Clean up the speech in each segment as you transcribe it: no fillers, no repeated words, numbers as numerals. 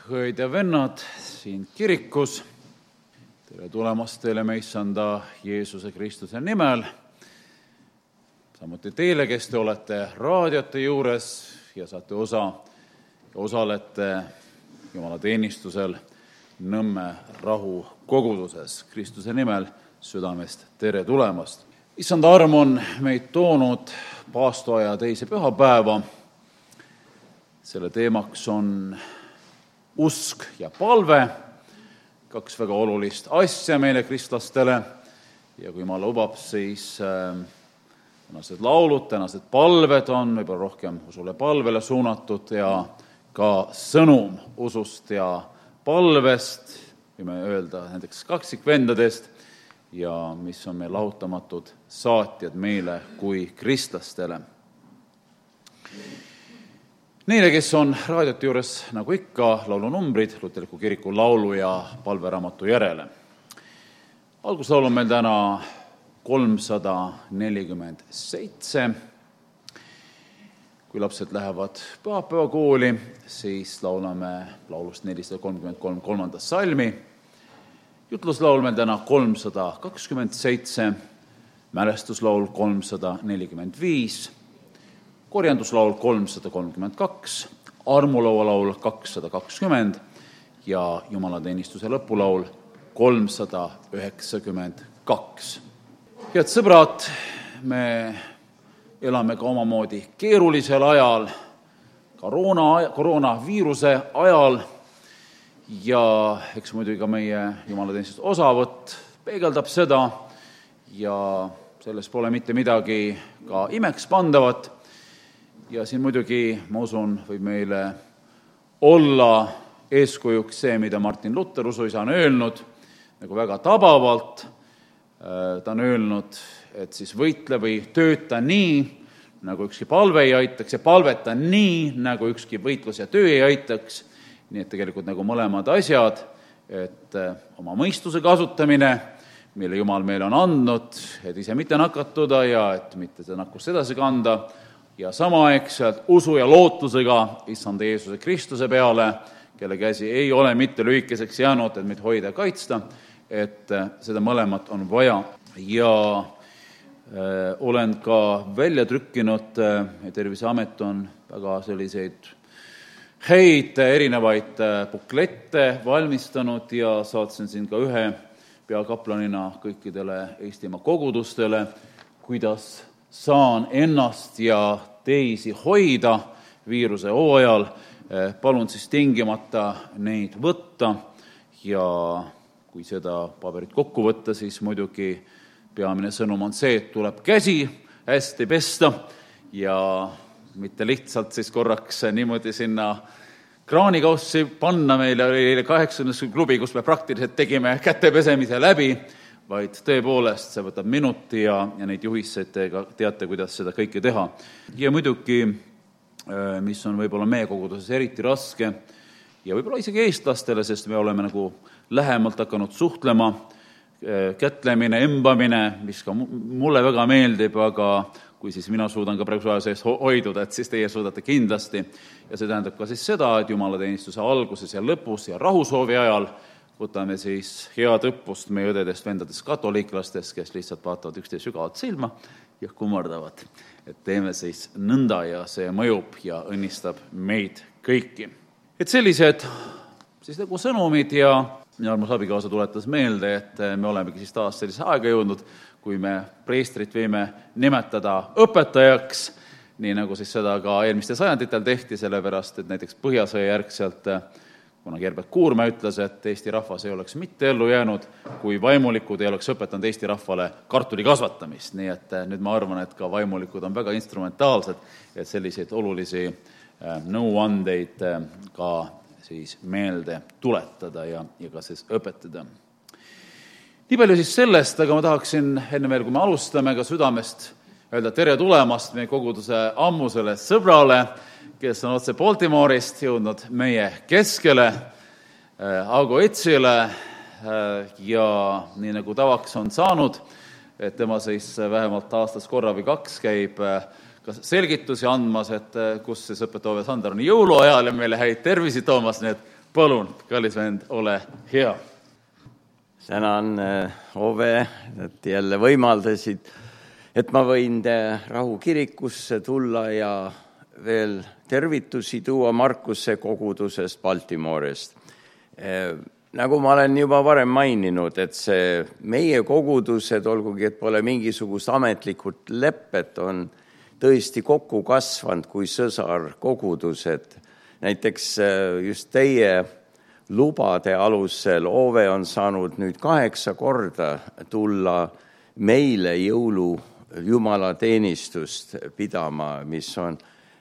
õed ja vennad siin kirikus. Tere tulemast teile me issanda Jeesuse Kristuse nimel. Samuti teile, kes te olete raadiote juures ja saate osalete Jumala teenistusel Nõmme Rahu koguduses. Kristuse nimel südamest tere tulemast. Issanda arm on meid toonud paastoaja teise pühapäeva. Selle teemaks on usk ja palve, kaks väga olulist asja meile kristlastele, ja kui ma lubab, siis tänased laulud, tänased palved on võib-olla rohkem usule palvele suunatud ja ka sõnum usust ja palvest, võime öelda näiteks kaksikvendadest, ja mis on meil lahutamatud saatjad meile kui kristlastele. Neile, kes on raadiote juures, nagu ikka, laulunumbrid Luterliku kiriku laulu- ja palveraamatu järele. Alguslaul on meil täna 347. Kui lapsed lähevad pühapäevakooli, siis laulame laulust 433 kolmanda salmi. Jutluslaul meil täna 327, mälestuslaul 345, korjanduslaul 332, armulaualaul 220 ja jumalateenistuse lõpulaul 392. Head sõbrad, me elame ka omamoodi keerulisel ajal, koroonaviiruse ajal, ja eks muidugi ka meie jumalateenistuse osavõtt peegeldab seda, ja selles pole mitte midagi ka imeks pandavat. Ja siin muidugi, ma usun, võib meile olla eeskujuks see, mida Martin Luther usuisa on öelnud, nagu väga tabavalt. Ta on öelnud, et siis võitle või tööta nii, nagu ükski palve ei aitaks, ja palveta nii, nagu ükski võitlus ja töö ei aitaks. Nii et tegelikult nagu mõlemad asjad, et oma mõistuse kasutamine, mille Jumal meile on andnud, et ise mitte nakatuda ja et mitte seda nakkust edasi kanda, ja samaaegselt usu ja lootusega issanda Jeesuse Kristuse peale, kelle käsi ei ole mitte lühikeseks jäänud, et meid hoida ja kaitsta, et seda mõlemat on vaja. Ja olen ka välja trükkinud, Terviseamet on väga selliseid häid erinevaid buklette valmistanud ja saatsin siin ka ühe peakaplanina kõikidele Eestimaa kogudustele, kuidas saan ennast ja teisi hoida viiruse hooajal. Palun siis tingimata neid võtta, ja kui seda paberit kokku võtta, siis muidugi peamine sõnum on see, et tuleb käsi hästi pesta ja mitte lihtsalt siis korraks niimoodi sinna kraanikaussi panna. Meile oli 80 klubi, kus me praktiliselt tegime kätepesemise läbi, vaid tõepoolest see võtab minuti ja neid juhiseid teate, kuidas seda kõike teha. Ja muidugi, mis on võib-olla meie koguduses eriti raske ja võib-olla isegi eestlastele, sest me oleme nagu lähemalt hakanud suhtlema, kätlemine, embamine, mis ka mulle väga meeldib, aga kui siis mina suudan ka praegu aja sees hoiduda, et siis teie suudate kindlasti. Ja see tähendab ka siis seda, et jumalateenistuse alguses ja lõpus ja rahusoovi ajal võtame siis head õppust meie õdedest, vendadest, katoliiklastest, kes lihtsalt vaatavad üksteist sügavalt silma ja kummardavad. Et teeme siis nõnda ja see mõjub ja õnnistab meid kõiki. Et sellised siis nagu sõnumid, ja minu armus abikaasa tuletas meelde, et me olemegi siis taas sellise aega jõudnud, kui me preestrit võime nimetada õpetajaks, nii nagu siis seda ka eelmistel sajanditel tehti, sellepärast, et näiteks Põhjasõja järgselt, kuna Herbert Kuurme ütles, et Eesti rahvas ei oleks mitte ellu jäänud, kui vaimulikud ei oleks õpetanud Eesti rahvale kartuli kasvatamist. Nii et nüüd ma arvan, et ka vaimulikud on väga instrumentaalsed, et selliseid olulisi nõuandeid ka siis meelde tuletada ja ka siis õpetada. Nii palju siis sellest, aga ma tahaksin enne veel, kui me alustame, ka südamest öelda tere tulemast meie koguduse ammusele sõbrale, kes on otse Baltimore'ist jõudnud meie keskele, Augo Etsile, ja nii nagu tavaks on saanud, et tema siis vähemalt aastas korra või kaks käib ka selgitusi andmas, et kus siis õpetaja Sander on jõuluajal ja meile häid tervisi toomas, nii et palun, kallis vend, ole hea. Tänan, Ove, et jälle võimaldasid, et ma võin Rahu kirikusse tulla ja veel tervitusi tuua Markuse kogudusest Baltimoorest. Nagu ma olen juba varem maininud, et see meie kogudused, olgugi et pole mingisugust ametlikult leppet, on tõesti kokku kasvanud kui sõsarkogudused. Näiteks just teie lubade alusel Ove on saanud nüüd 8 korda tulla meile jumalateenistust pidama, mis on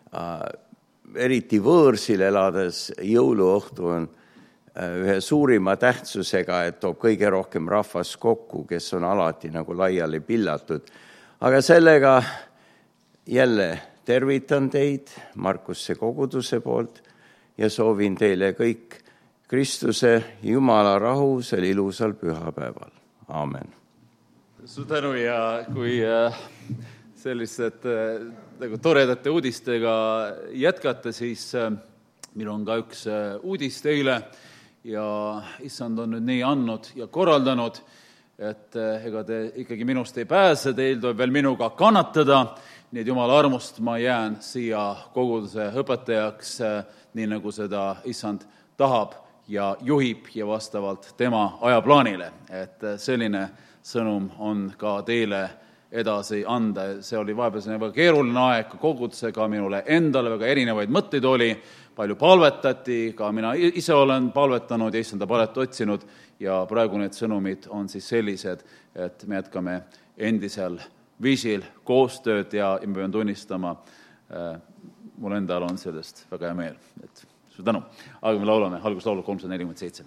eriti võõrsil elades jõuluõhtu on ühe suurima tähtsusega, et toob kõige rohkem rahvast kokku, kes on alati nagu laiali pillatud. Aga sellega jälle tervitan teid Markuse koguduse poolt ja soovin teile kõik Kristuse Jumala rahu sel ilusal pühapäeval. Aamen. Su tänu ja kui sellised nagu toredate uudistega jätkata, siis meil on ka üks uudis teile ja issand on nüüd nii andnud ja korraldanud, et ega te ikkagi minust ei pääse, teil tuleb veel minuga kannatada, nii et Jumala armust ma jään siia koguduse õpetajaks, nii nagu seda issand tahab ja juhib ja vastavalt tema ajaplaanile. Et selline sõnum on ka teile edasi anda. See oli vahepeal väga keeruline aeg kogudusega, minule endale väga erinevaid mõtteid oli, palju palvetati, ka mina ise olen palvetanud ja issanda palet otsinud ja praegu need sõnumid on siis sellised, et me jätkame endisel viisil koostööd ja me pean tunnistama, mul endal on sellest väga hea meel. Et suur tänu. Aga me laulame alguslaulu 347.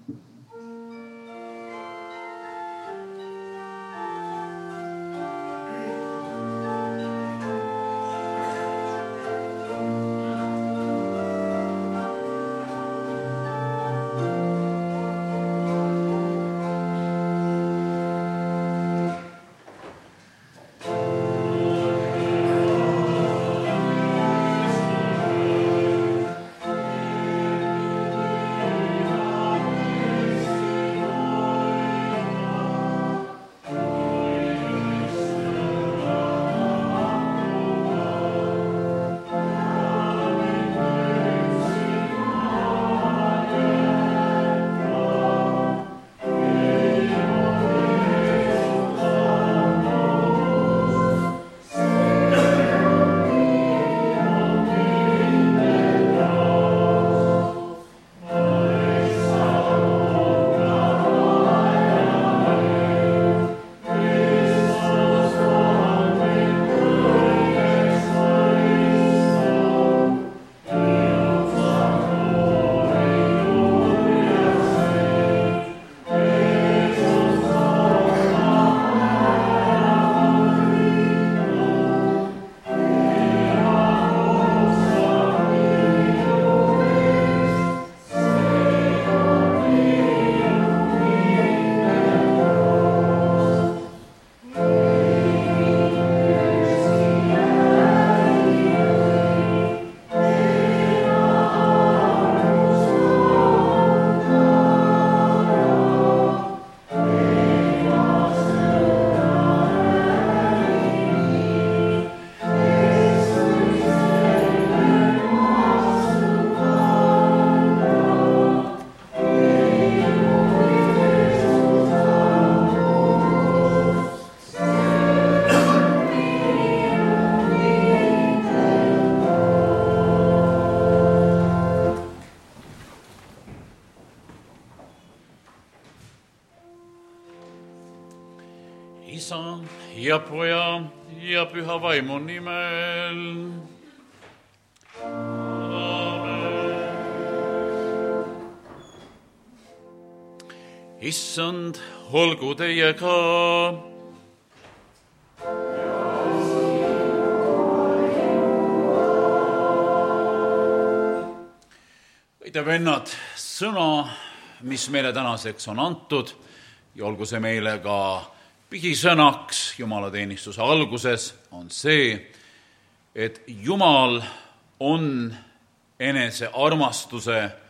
Isa ja Poja ja Püha Vaimu nimel. Aamen. Issand, olgu teiega. Võite vennad, sõna, mis meile tänaseks on antud, ja olgu see meile ka pihisõnaks jumalateenistuse alguses, on see, et Jumal on enese armastuse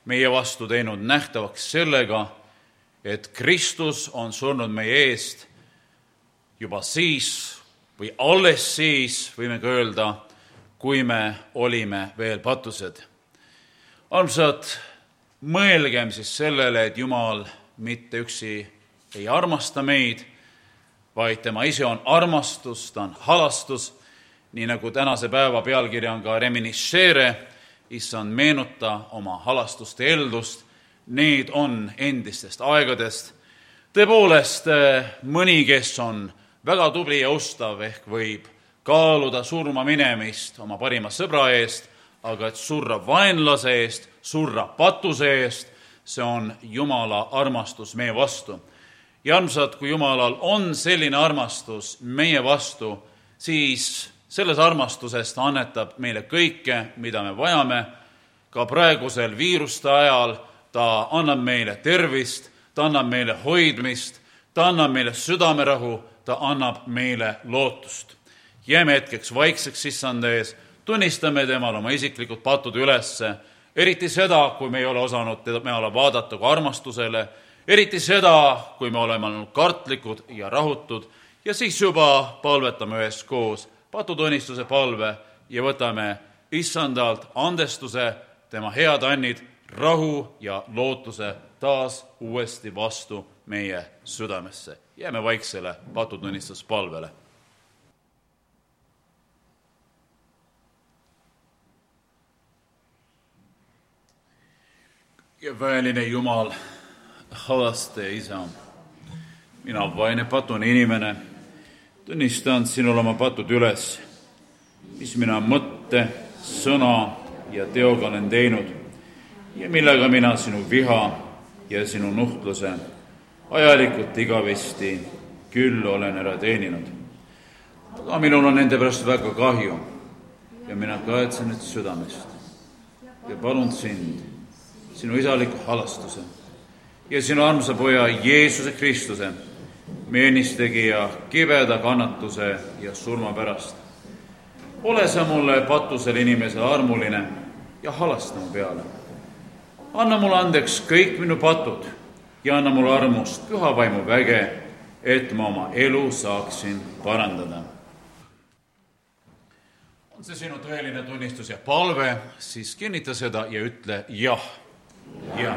meie vastu teinud nähtavaks sellega, et Kristus on surnud meie eest juba siis või alles siis, võime ka öelda, kui me olime veel patused. Armsad, mõelgem siis sellele, et Jumal mitte üksi ei armasta meid, vaid tema ise on armastus, ta on halastus, nii nagu tänase päeva pealkirja on ka reminiscere, issand meenuta oma halastuste eldust, need on endistest aegadest. Tõepoolest, mõni, kes on väga tubli ja ustav, ehk võib kaaluda surma minemist oma parima sõbra eest, aga et surra vaenlase eest, surra patuse eest, see on Jumala armastus meie vastu. Ja armsad, kui Jumalal on selline armastus meie vastu, siis selles armastusest ta annetab meile kõike, mida me vajame. Ka praegusel viiruste ajal ta annab meile tervist, ta annab meile hoidmist, ta annab meile südamerahu, ta annab meile lootust. Jääme hetkeks vaikseks issanda ees, tunnistame temal oma isiklikud patud ülesse, eriti seda, kui me ei ole osanud temale vaadata kui armastusele, eriti seda, kui me oleme olnud kartlikud ja rahutud, ja siis juba palvetame üheskoos patutunnistuse palve ja võtame issandalt andestuse, tema head annid, rahu ja lootuse taas uuesti vastu meie südamesse. Jääme vaiksele patutunnistuspalvele. Ja väeline Jumal, halaste isa, mina vaene patune inimene, tunnistan sinule oma patud üles, mis mina mõtte, sõna ja teoga olen teinud ja millega mina sinu viha ja sinu nuhtluse ajalikult igavesti küll olen ära teeninud. Aga minul on nende pärast väga kahju ja mina kahetsen nüüd südamest ja palun sind, sinu isaliku halastuse ja sinu armsa poja Jeesuse Kristuse, meenistegija kibeda kannatuse ja surma pärast. Ole sa mulle patusel inimesele armuline ja halasta mu peale. Anna mulle andeks kõik minu patud ja anna mulle armust püha vaimu väge, et ma oma elu saaksin parandada. On see sinu tõeline tunnistus ja palve, siis kinnita seda ja ütle jah. Ja.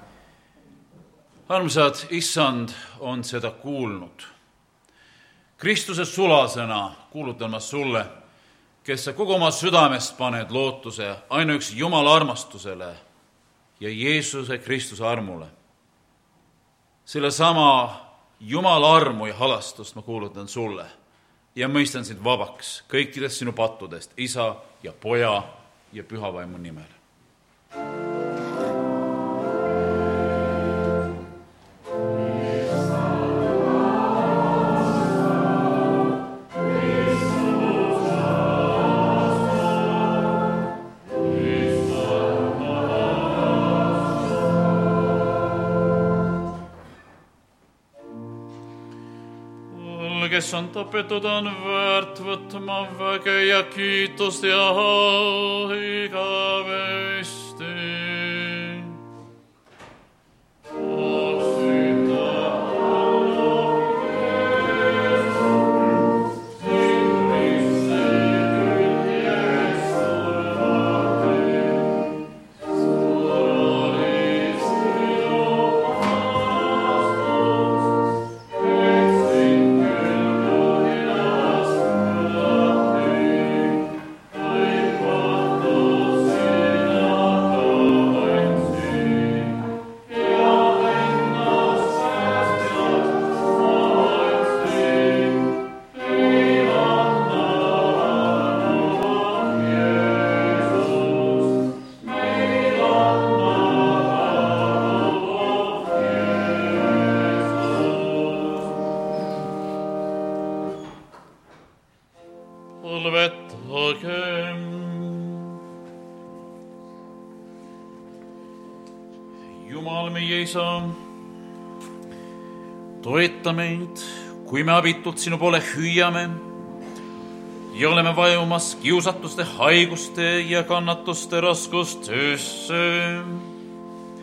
Armsad, issand on seda kuulnud. Kristuse sulasõna kuulutan ma sulle, kes sa kogu oma südamest paned lootuse ainuüksi Jumala armastusele ja Jeesuse Kristuse armule. Selle sama Jumala armu ja halastust ma kuulutan sulle ja mõistan sind vabaks kõikidest sinu pattudest, isa ja poja ja pühavaimu nimel. Kes on tapetud, on väärt võtma väge ja kiitust ja igavesti. Jumal meie isa, toeta meid, kui me abitult sinu poole hüüame ja oleme vajumas kiusatuste, haiguste ja kannatuste raskustöösse.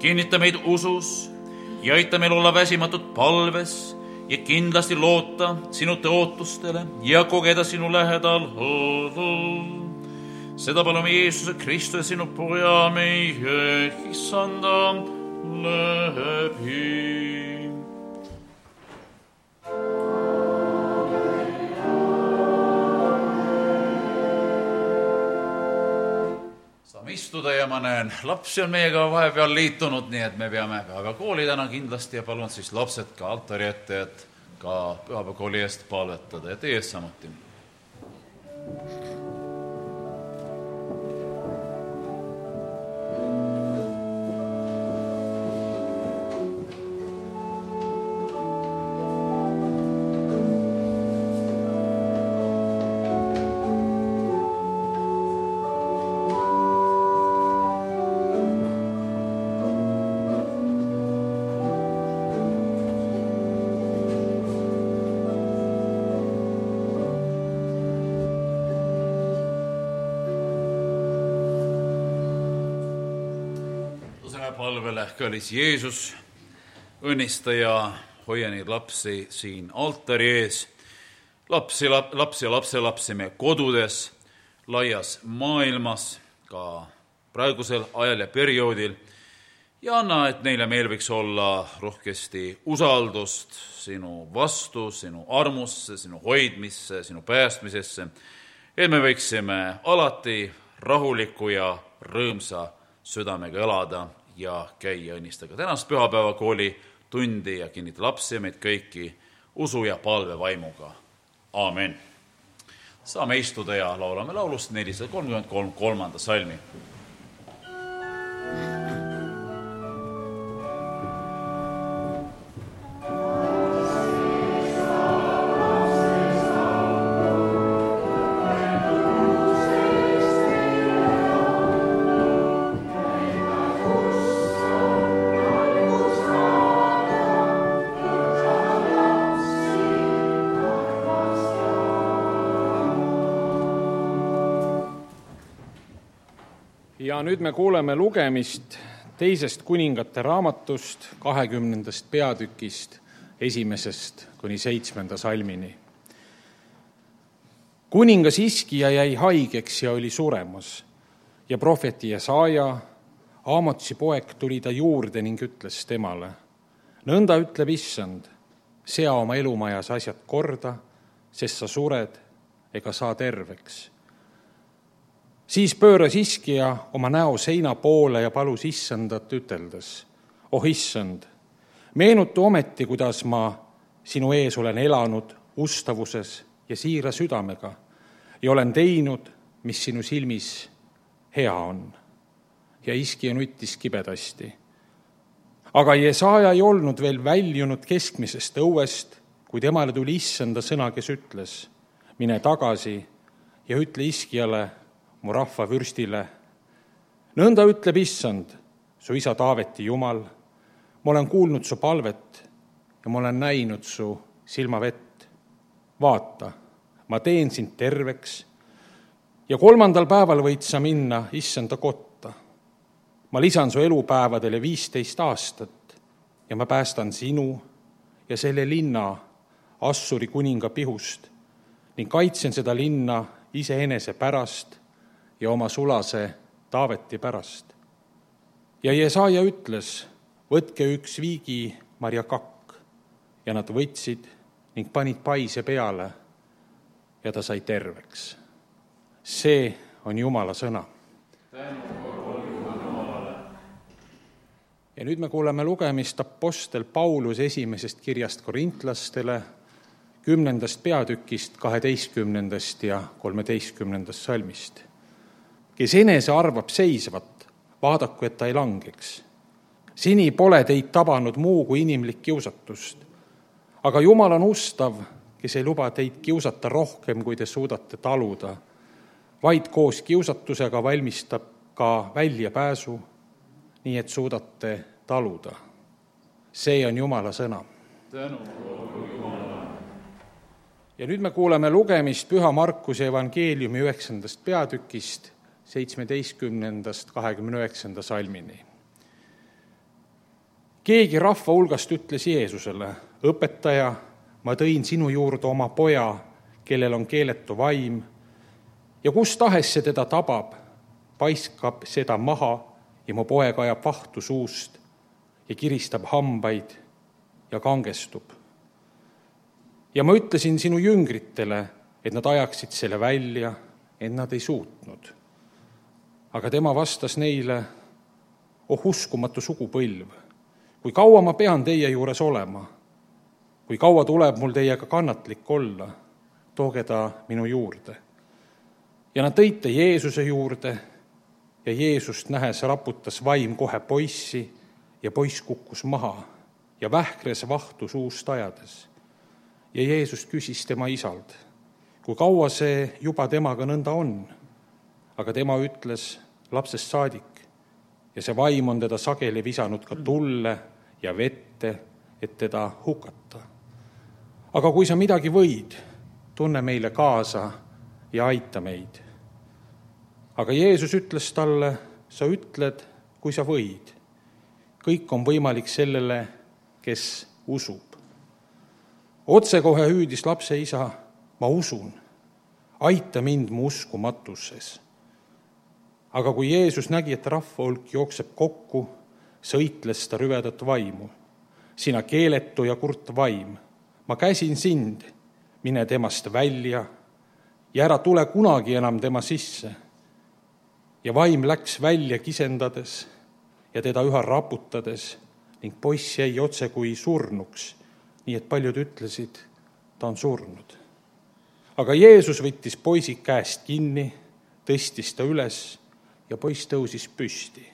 kinnita meid usus ja aita meil olla väsimatud palves ja kindlasti loota sinu tõotustele ja kogeda sinu lähedal hõõdu. Seda palume Jeesuse Kristuse sinu poja meie issanda läbi. Saame istuda ja ma näen, lapsi on meiega vahepeal liitunud, nii et me peame pühapäevakooli täna kindlasti ja palun siis lapsed ka altari ette, et ka pühapäevakooli eest palvetada ja teie samuti. Palvele, kallis Jeesus, õnnista ja hoia neid lapsi siin altari ees, lapsi ja lapselapsi meie kodudes, laias maailmas, ka praegusel ajal ja perioodil, ja anna, et neile meil võiks olla rohkesti usaldust sinu vastu, sinu armusse, sinu hoidmisse, sinu päästmisesse, et me võiksime alati rahuliku ja rõõmsa südamega elada ja käia õnnistada tänast pühapäevakooli tundi ja kinnita lapsi ja meid kõiki usu ja palve vaimuga. Aamen. Saame istuda ja laulame laulust 433 3. salmi. Ja nüüd me kuuleme lugemist teisest kuningate raamatust 20. peatükist 1. kuni 7. salmini. Kuningas Hiskija jäi haigeks ja oli suremas ja prohveti Jesaja, Aamotsi poeg, tuli ta juurde ning ütles temale: nõnda ütleb Issand, sea oma elumajas asjad korda, sest sa sured ega saa terveks. Siis pööras Hiskija oma näo seina poole ja palus Issandat üteldes: oh Issand, meenutu ometi, kuidas ma sinu ees olen elanud ustavuses ja siira südamega ja olen teinud, mis sinu silmis hea on. Ja Hiskija nuttis kibedasti. Aga Jesaja ei olnud veel väljunud keskmisest õuest, kui temale tuli Issanda sõna, kes ütles: mine tagasi ja ütle Hiskijale, mu rahva vürstile, nõnda ütleb Issand, su isa Taaveti Jumal, ma olen kuulnud su palvet ja ma olen näinud su silmavett. Vaata, ma teen sind terveks ja 3. päeval võid sa minna Issanda kotta. Ma lisan su elupäevadele 15 aastat ja ma päästan sinu ja selle linna Assuri kuninga pihust ning kaitsen seda linna iseenese pärast ja oma sulase Taaveti pärast. Ja Jesaja ütles: võtke üks viigimarjakakk, ja nad võtsid ning panid paise peale ja ta sai terveks. See on Jumala sõna. Ja nüüd me kuuleme lugemist apostel Pauluse 1. kirjast korintlastele 10. peatükist 12. ja 13. salmist. Kes enese arvab seisvat, vaadaku, et ta ei langeks. Seni pole teid tabanud muu kui inimlik kiusatust, aga Jumal on ustav, kes ei luba teid kiusata rohkem, kui te suudate taluda, vaid koos kiusatusega valmistab ka väljapääsu, nii et suudate taluda. See on Jumala sõna. Ja nüüd me kuuleme lugemist Püha Markuse evangeeliumi 9. peatükist 17. 29. salmini. Keegi rahva hulgast ütles Jeesusele, õpetaja, ma tõin sinu juurde oma poja, kellel on keeletu vaim, ja kus tahes see teda tabab, paiskab seda maha ja mu poeg ajab vahtu suust ja kiristab hambaid ja kangestub. Ja ma ütlesin sinu jüngritele, et nad ajaksid selle välja, et nad ei suutnud. Aga tema vastas neile, uskumatu sugupõlv, kui kaua ma pean teie juures olema, kui kaua tuleb mul teiega kannatlik olla, tooge ta minu juurde. Ja nad tõite Jeesuse juurde ja Jeesust nähes raputas vaim kohe poissi ja poiss kukkus maha ja vähkres vahtu suust ajades. Ja Jeesus küsis tema isalt, kui kaua see juba temaga nõnda on. Aga tema ütles lapsest saadik ja see vaim on teda sageli visanud ka tulle ja vette, et teda hukata. Aga kui sa midagi võid, tunne meile kaasa ja aita meid. Aga Jeesus ütles talle, sa ütled, kui sa võid. Kõik on võimalik sellele, kes usub. Otsekohe hüüdis lapse isa, ma usun, aita mind mu uskumatuses. Aga kui Jeesus nägi, et rahva hulk jookseb kokku, sõitles ta rüvedat vaimu. Sina keeletu ja kurt vaim, ma käsin sind, mine temast välja ja ära tule kunagi enam tema sisse. Ja vaim läks välja kisendades ja teda üha raputades ning poiss jäi otse kui surnuks, nii et paljud ütlesid, ta on surnud. Aga Jeesus võttis poisi käest kinni, tõstis ta üles ja poiss tõusis püsti.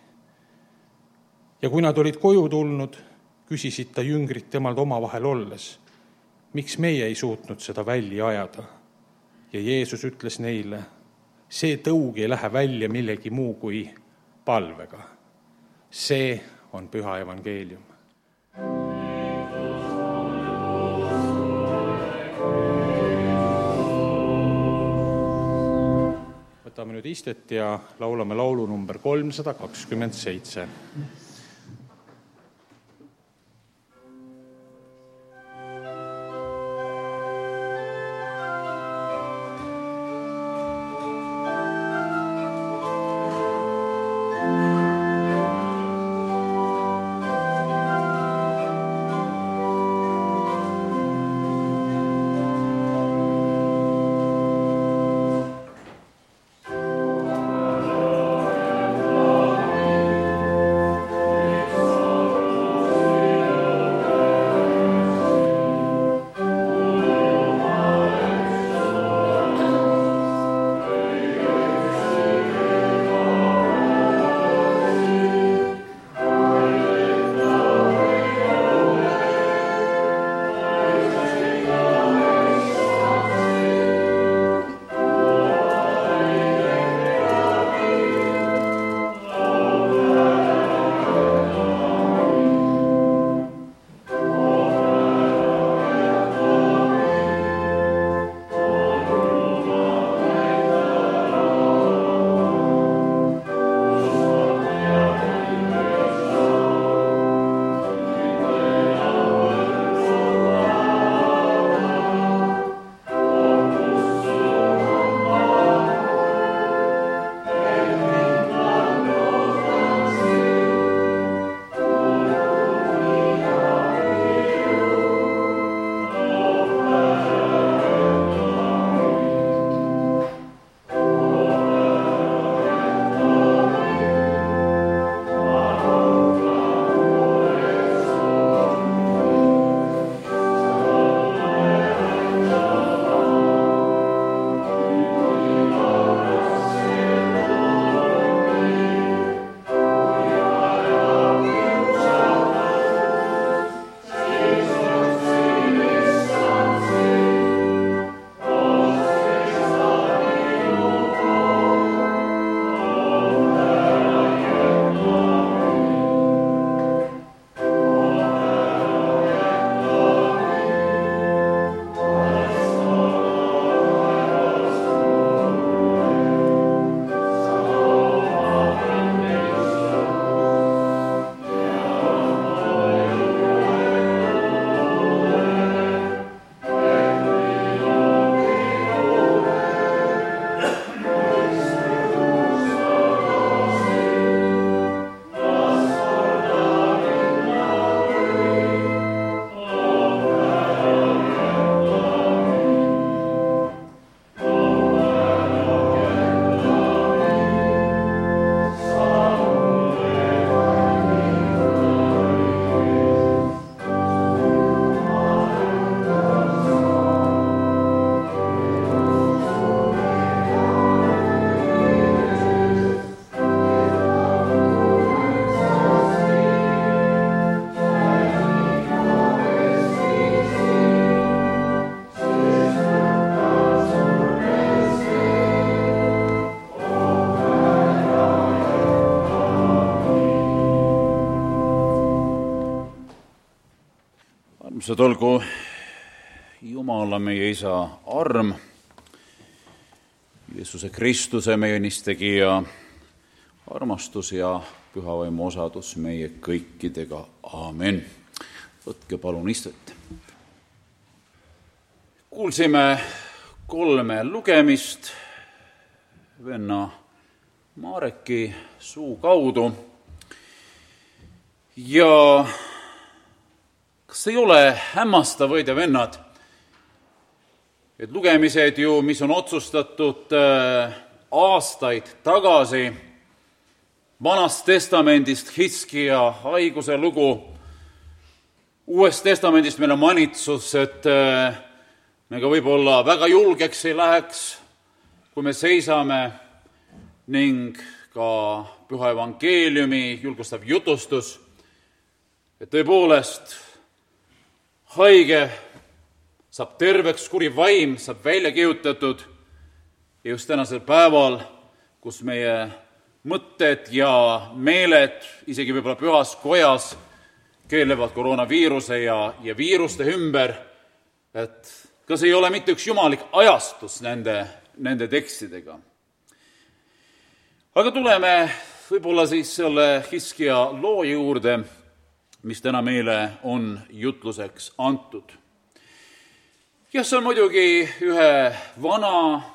Ja kui nad olid koju tulnud, küsisid ta jüngrid temalt omavahel olles, miks meie ei suutnud seda välja ajada. Ja Jeesus ütles neile, see tõug ei lähe välja millegi muu kui palvega. See on püha evangeelium. Võtame nüüd istet ja laulame laulu number 327. Kiitused olgu Jumala, meie Isa arm, Jeesuse Kristuse, meie õnnistegija, armastus ja püha vaimu osadus meie kõikidega. Aamen. Võtke palun istet. Kuulsime 3 lugemist venna Mareki suu kaudu ja kas ei ole hämmastav, õide vennad, et lugemised ju, mis on otsustatud aastaid tagasi, Vanast testamendist Hiskia haiguse lugu, Uuest testamendist meil on manitsus, et me ka võib-olla väga julgeks ei läheks, kui me seisame, ning ka püha evangeeliumi julgustav jutustus, et tõepoolest haige saab terveks, kuri vaim saab välja kihutatud ja just tänasel päeval, kus meie mõtted ja meeled, isegi võib-olla pühas kojas, keelevad koroonaviiruse ja viiruste ümber, et kas ei ole mitte üks jumalik ajastus nende tekstidega. Aga tuleme võib-olla siis selle Hiskia loo juurde, mis täna meile on jutluseks antud. Ja see on muidugi ühe vana,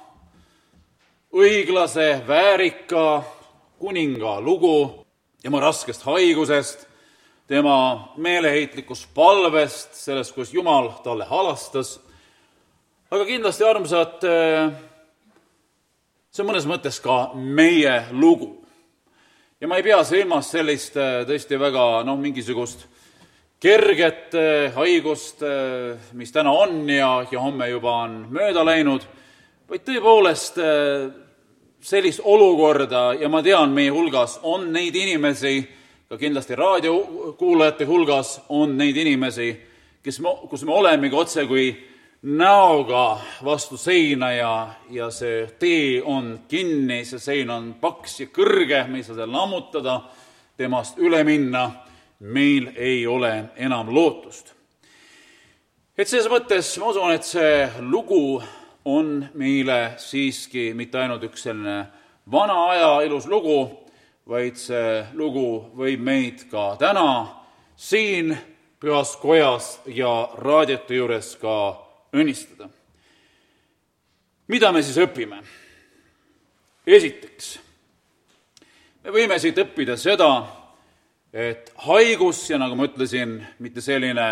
õiglase, väärika kuninga lugu tema raskest haigusest, tema meeleheitlikust palvest, sellest, kus Jumal talle halastas. Aga kindlasti, armsad, see on mõnes mõttes ka meie lugu. Ja ma ei pea silmas sellist tõesti väga mingisugust kerget haigust, mis täna on ja homme juba on mööda läinud, vaid tõepoolest sellist olukorda, ja ma tean, meie hulgas on neid inimesi, ka kindlasti raadiokuulajate hulgas on neid inimesi, kus me olemegi otse kui näoga vastu seina ja see tee on kinni, see sein on paks ja kõrge, me ei saa seda lammutada, temast üle minna, meil ei ole enam lootust. Et selles mõttes ma usun, et see lugu on meile siiski mitte ainult üks selline vana aja ilus lugu, vaid see lugu võib meid ka täna siin pühas kojas ja raadiote juures ka õnnistada. Mida me siis õpime? Esiteks, me võime siit õppida seda, et haigus, ja nagu ma ütlesin, mitte selline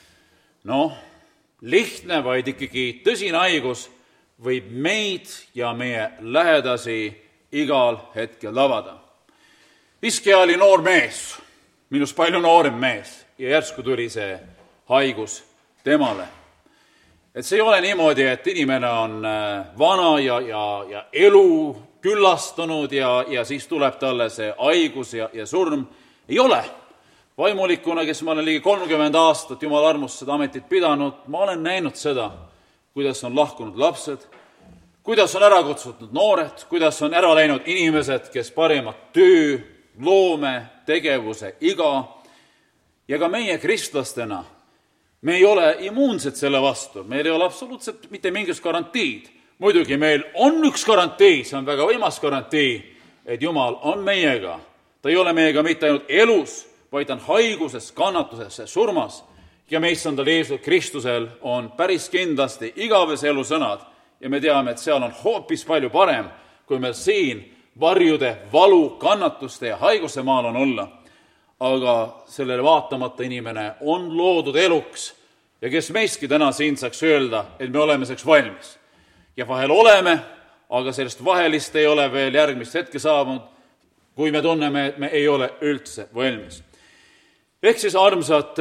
lihtne, vaid ikkagi tõsine haigus, võib meid ja meie lähedasi igal hetkel lavada. Hiskia oli noor mees, minust palju noorem mees, ja järsku tuli see haigus temale. Et see ei ole niimoodi, et inimene on vana ja elu küllastunud ja siis tuleb talle see haigus ja surm. Ei ole. Vaimulikuna, kes ma olen ligi 30 aastat Jumala armust seda ametit pidanud, ma olen näinud seda, kuidas on lahkunud lapsed, kuidas on ära kutsutud noored, kuidas on ära läinud inimesed, kes parimat töö, loome, tegevuse, iga, ja ka meie kristlastena, me ei ole immuunsed selle vastu, meil ei ole absoluutselt mitte mingist garantiid. Muidugi meil on üks garantii, see on väga võimas garantii, et Jumal on meiega. Ta ei ole meiega mitte ainult elus, vaid on haiguses, kannatuses, surmas. Ja meissandal Jeesus Kristusel on päris kindlasti igavese elu sõnad. Ja me teame, et seal on hoopis palju parem, kui meil siin varjude, valu, kannatuste ja haiguse maal on olla. Aga sellele vaatamata inimene on loodud eluks ja kes meistki täna siin saaks öelda, et me oleme selleks valmis. Ja vahel oleme, aga sellest vahelist ei ole veel järgmist hetke saabunud, kui me tunneme, et me ei ole üldse valmis. Ehk siis, armsad,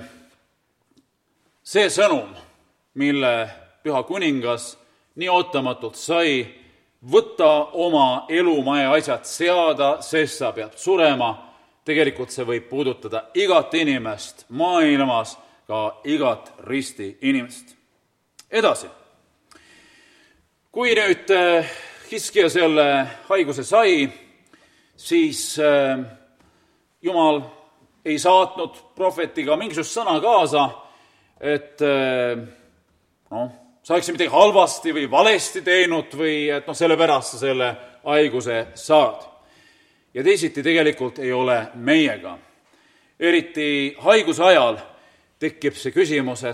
see sõnum, mille püha kuningas nii ootamatult sai, võtta oma elumaja asjad seada, sest sa pead surema. Tegelikult see võib puudutada igat inimest maailmas, ka igat risti inimest. Edasi. Kui nüüd Hiskia selle haiguse sai, siis Jumal ei saatnud prohvetiga mingisugust sõna kaasa, et sa oleksid midagi halvasti või valesti teinud või et sellepärast sa selle haiguse saad. Ja teisiti tegelikult ei ole meiega. Eriti haiguse ajal tekib see küsimus,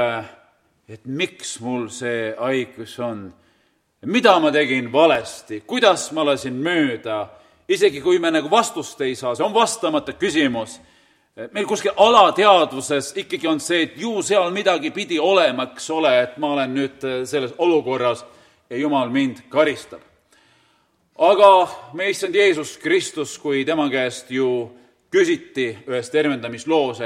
et miks mul see haigus on, mida ma tegin valesti, kuidas ma lasin mööda, isegi kui me vastust ei saa, see on vastamata küsimus. Meil kuskil alateadvuses ikkagi on see, et ju seal midagi pidi olema, eks ole, et ma olen nüüd selles olukorras ja Jumal mind karistab. Aga meie issand Jeesus Kristus, kui tema käest ju küsiti ühes tervendamisloos,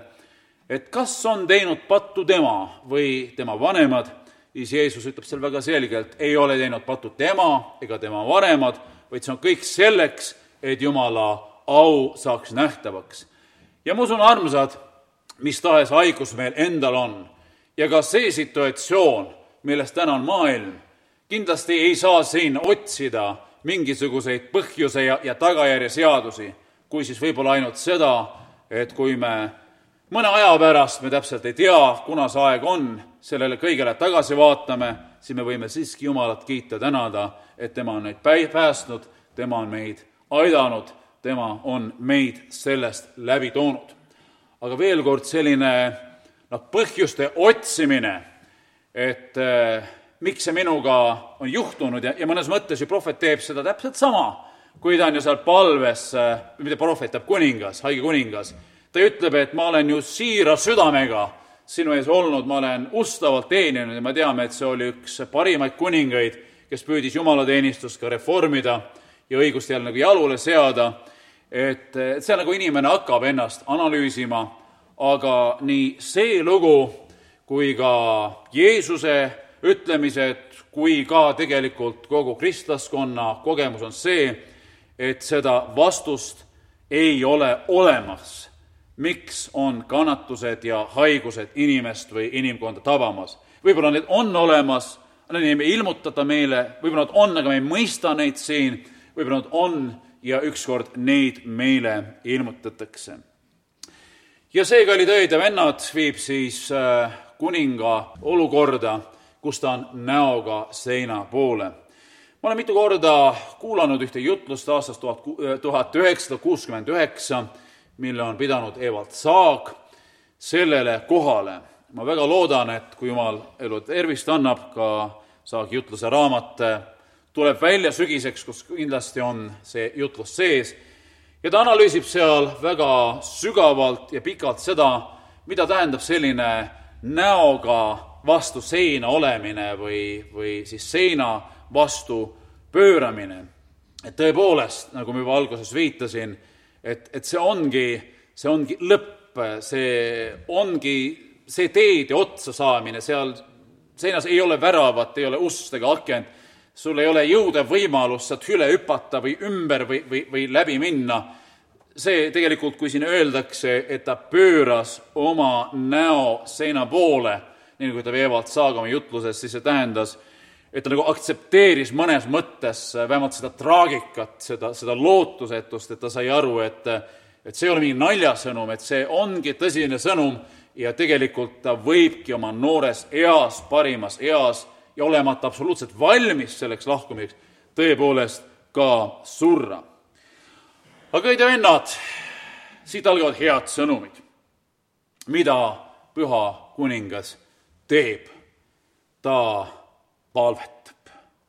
et kas on teinud pattu tema või tema vanemad, siis Jeesus ütleb seal väga selgelt, ei ole teinud pattu tema ega tema vanemad, vaid see on kõik selleks, et Jumala au saaks nähtavaks. Ja ma usun, armsad, mis tahes haigus meil endal on ja ka see situatsioon, milles täna on maailm, kindlasti ei saa siin otsida mingisuguseid põhjuse ja tagajärje seadusi, kui siis võib-olla ainult seda, et kui me mõne aja pärast, me täpselt ei tea, kuna see aeg on, sellele kõigele tagasi vaatame, siis me võime siiski Jumalat kiita, tänada, et tema on meid päästnud, tema on meid aidanud, tema on meid sellest läbi toonud. Aga veel kord selline põhjuste otsimine, et miks see minuga on juhtunud ja mõnes mõttes ju prohvet teeb seda täpselt sama, kui ta on ju seal palves, mida prohvet teeb kuningas, haige kuningas. Ta ütleb, et ma olen ju siira südamega sinu ees olnud, ma olen ustavalt teeninud ja me teame, et see oli üks parimaid kuningaid, kes püüdis jumalateenistust ka reformida ja õigust jälle jalule seada, et see inimene hakkab ennast analüüsima, aga nii see lugu kui ka Jeesuse ütlemised, kui ka tegelikult kogu kristlaskonna kogemus on see, et seda vastust ei ole olemas, miks on kannatused ja haigused inimest või inimkonda tabamas. Võib-olla need on olemas, nad ei ilmutata meile, võib-olla nad on, aga me ei mõista neid siin, võib-olla nad on ja ükskord neid meile ilmutatakse. Ja see, kallid õed ja vennad, viib siis kuninga olukorda, kus ta on näoga seina poole. Ma olen mitu korda kuulanud ühte jutlust aastast 1969, mille on pidanud Evald Saag sellele kohale. Ma väga loodan, et kui Jumal elu tervist annab, ka Saagi jutluse raamat tuleb välja sügiseks, kus kindlasti on see jutlus sees, ja ta analüüsib seal väga sügavalt ja pikalt seda, mida tähendab selline näoga vastu seina olemine või siis seina vastu pööramine. Et tõepoolest, nagu ma juba alguses viitasin, et see ongi lõpp, see ongi see teed ja otsa saamine, seal seinas ei ole väravat, ei ole ust ega akent, sul ei ole jõuda võimalust sealt üle hüpata või ümber või läbi minna. See tegelikult, kui siin öeldakse, et ta pööras oma näo seina poole, nii nagu ta Evald Saag oma jutluses, siis see tähendas, et ta aktsepteeris mõnes mõttes vähemalt seda traagikat, seda lootusetust, et ta sai aru, et see ei ole mingi naljasõnum, et see ongi tõsine sõnum ja tegelikult ta võibki oma noores eas, parimas eas ja olemata absoluutselt valmis selleks lahkumiseks, tõepoolest ka surra. Aga õide vennad, siit algavad head sõnumid. Mida püha kuningas teeb? Ta palvetab.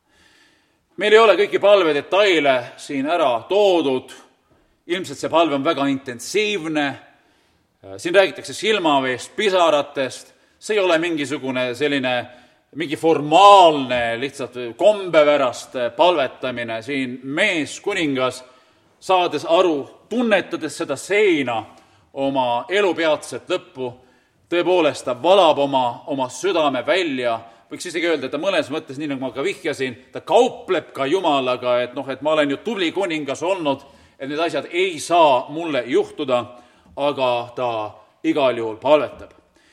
Meil ei ole kõiki palvedetaile siin ära toodud. Ilmselt see palve on väga intensiivne. Siin räägitakse silmaveest, pisaratest. See ei ole mingisugune mingi formaalne lihtsalt kombevärast palvetamine. Siin mees, kuningas, saades aru, tunnetades seda seina oma elu peatset lõppu, tõepoolest ta valab oma südame välja, võiks isegi öelda, et ta mõnes mõttes, nii nagu ma ka vihjasin, ta kaupleb ka Jumalaga, et ma olen ju tubli kuningas olnud, et need asjad ei saa mulle juhtuda, aga ta igal juhul palvetab.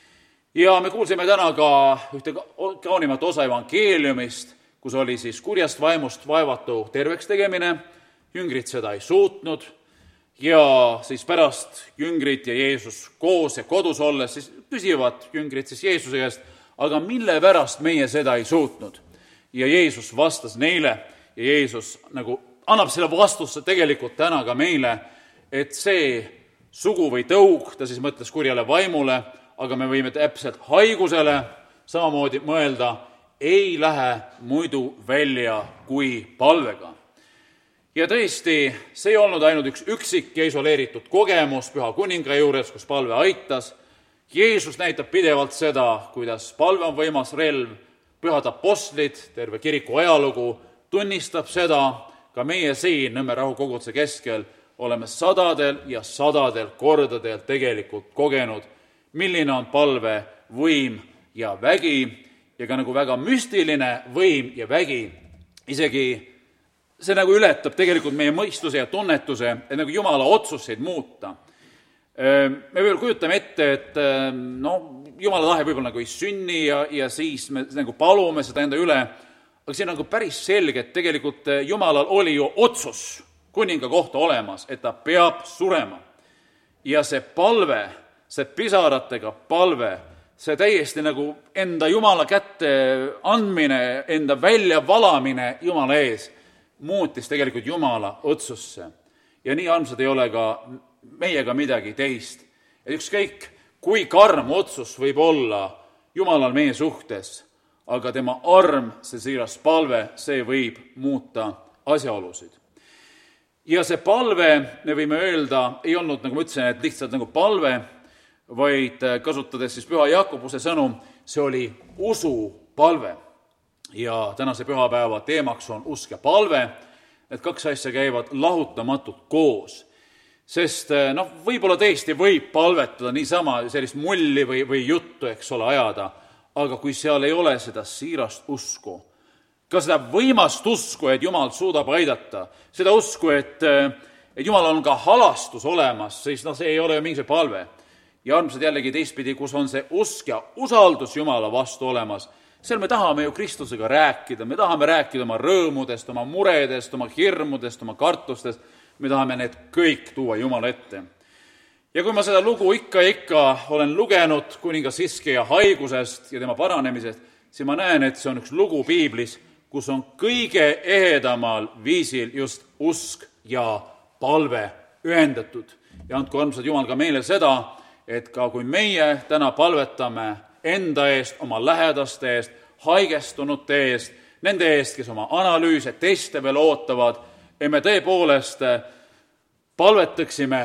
Ja me kuulsime täna ka ühte kaunimat osa evangeeliumist, kus oli siis kurjast vaimust vaevatu terveks tegemine, jüngrid seda ei suutnud Ja siis pärast jüngrid ja Jeesus koos ja kodus olles, siis küsivad jüngrid siis Jeesuse käest, aga mille pärast meie seda ei suutnud? Ja Jeesus vastas neile ja Jeesus nagu annab selle vastuse tegelikult täna ka meile, et see sugu või tõug, ta siis mõtles kurjale vaimule, aga me võime täpselt haigusele samamoodi mõelda, ei lähe muidu välja kui palvega. Ja tõesti, see ei olnud ainult üks üksik ja isoleeritud kogemus Püha Kuninga juures, kus palve aitas. Jeesus näitab pidevalt seda, kuidas palve on võimas relv, pühad apostlid, terve kiriku ajalugu tunnistab seda, ka meie siin Nõmme rahukoguduse keskel oleme sadadel ja sadadel kordadel tegelikult kogenud, milline on palve võim ja vägi ja ka nagu väga müstiline võim ja vägi, isegi see nagu ületab tegelikult meie mõistuse ja tunnetuse, et nagu Jumala otsuseid muuta. Me veel kujutame ette, et Jumala tahe võib-olla nagu ei sünni ja siis me nagu palume seda enda üle, aga see on nagu päris selge, et tegelikult Jumalal oli ju otsus kuninga kohta olemas, et ta peab surema. Ja see palve, see pisaratega palve, see täiesti nagu enda Jumala kätte andmine, enda väljavalamine Jumala ees, muutis tegelikult Jumala otsusse. Ja nii armsad ei ole ka meiega midagi teist. Et ükskõik, kui karm otsus võib olla Jumalal meie suhtes, aga tema arm, see siiras palve, see võib muuta asjaolusid. Ja see palve, me võime öelda, ei olnud, nagu ma ütlesin, et lihtsalt nagu palve, vaid kasutades siis Püha Jakobuse sõnu, see oli usupalve. Ja tänase pühapäeva teemaks on usk ja palve. Need kaks asja käivad lahutamatult koos. Sest võib-olla tõesti võib palvetada niisama sellist mulli või juttu, eks ole, ajada, aga kui seal ei ole seda siirast usku, ka seda võimast usku, et Jumal suudab aidata, seda usku, et Jumal on ka halastus olemas, siis see ei ole ju mingi palve. Ja armsad jällegi teistpidi, kus on see usk ja usaldus Jumala vastu olemas, seal me tahame ju Kristusega rääkida, me tahame rääkida oma rõõmudest, oma muredest, oma hirmudest, oma kartustest, me tahame need kõik tuua Jumala ette. Ja kui ma seda lugu ikka olen lugenud kuningas Hiskia haigusest ja tema paranemisest, siis ma näen, et see on üks lugu piiblis, kus on kõige ehedamal viisil just usk ja palve ühendatud. Ja andku armsad Jumal ka meile seda, et ka kui meie täna palvetame enda eest, oma lähedaste eest, haigestunute eest, nende eest, kes oma analüüse, teste veel ootavad, et me tõepoolest palvetaksime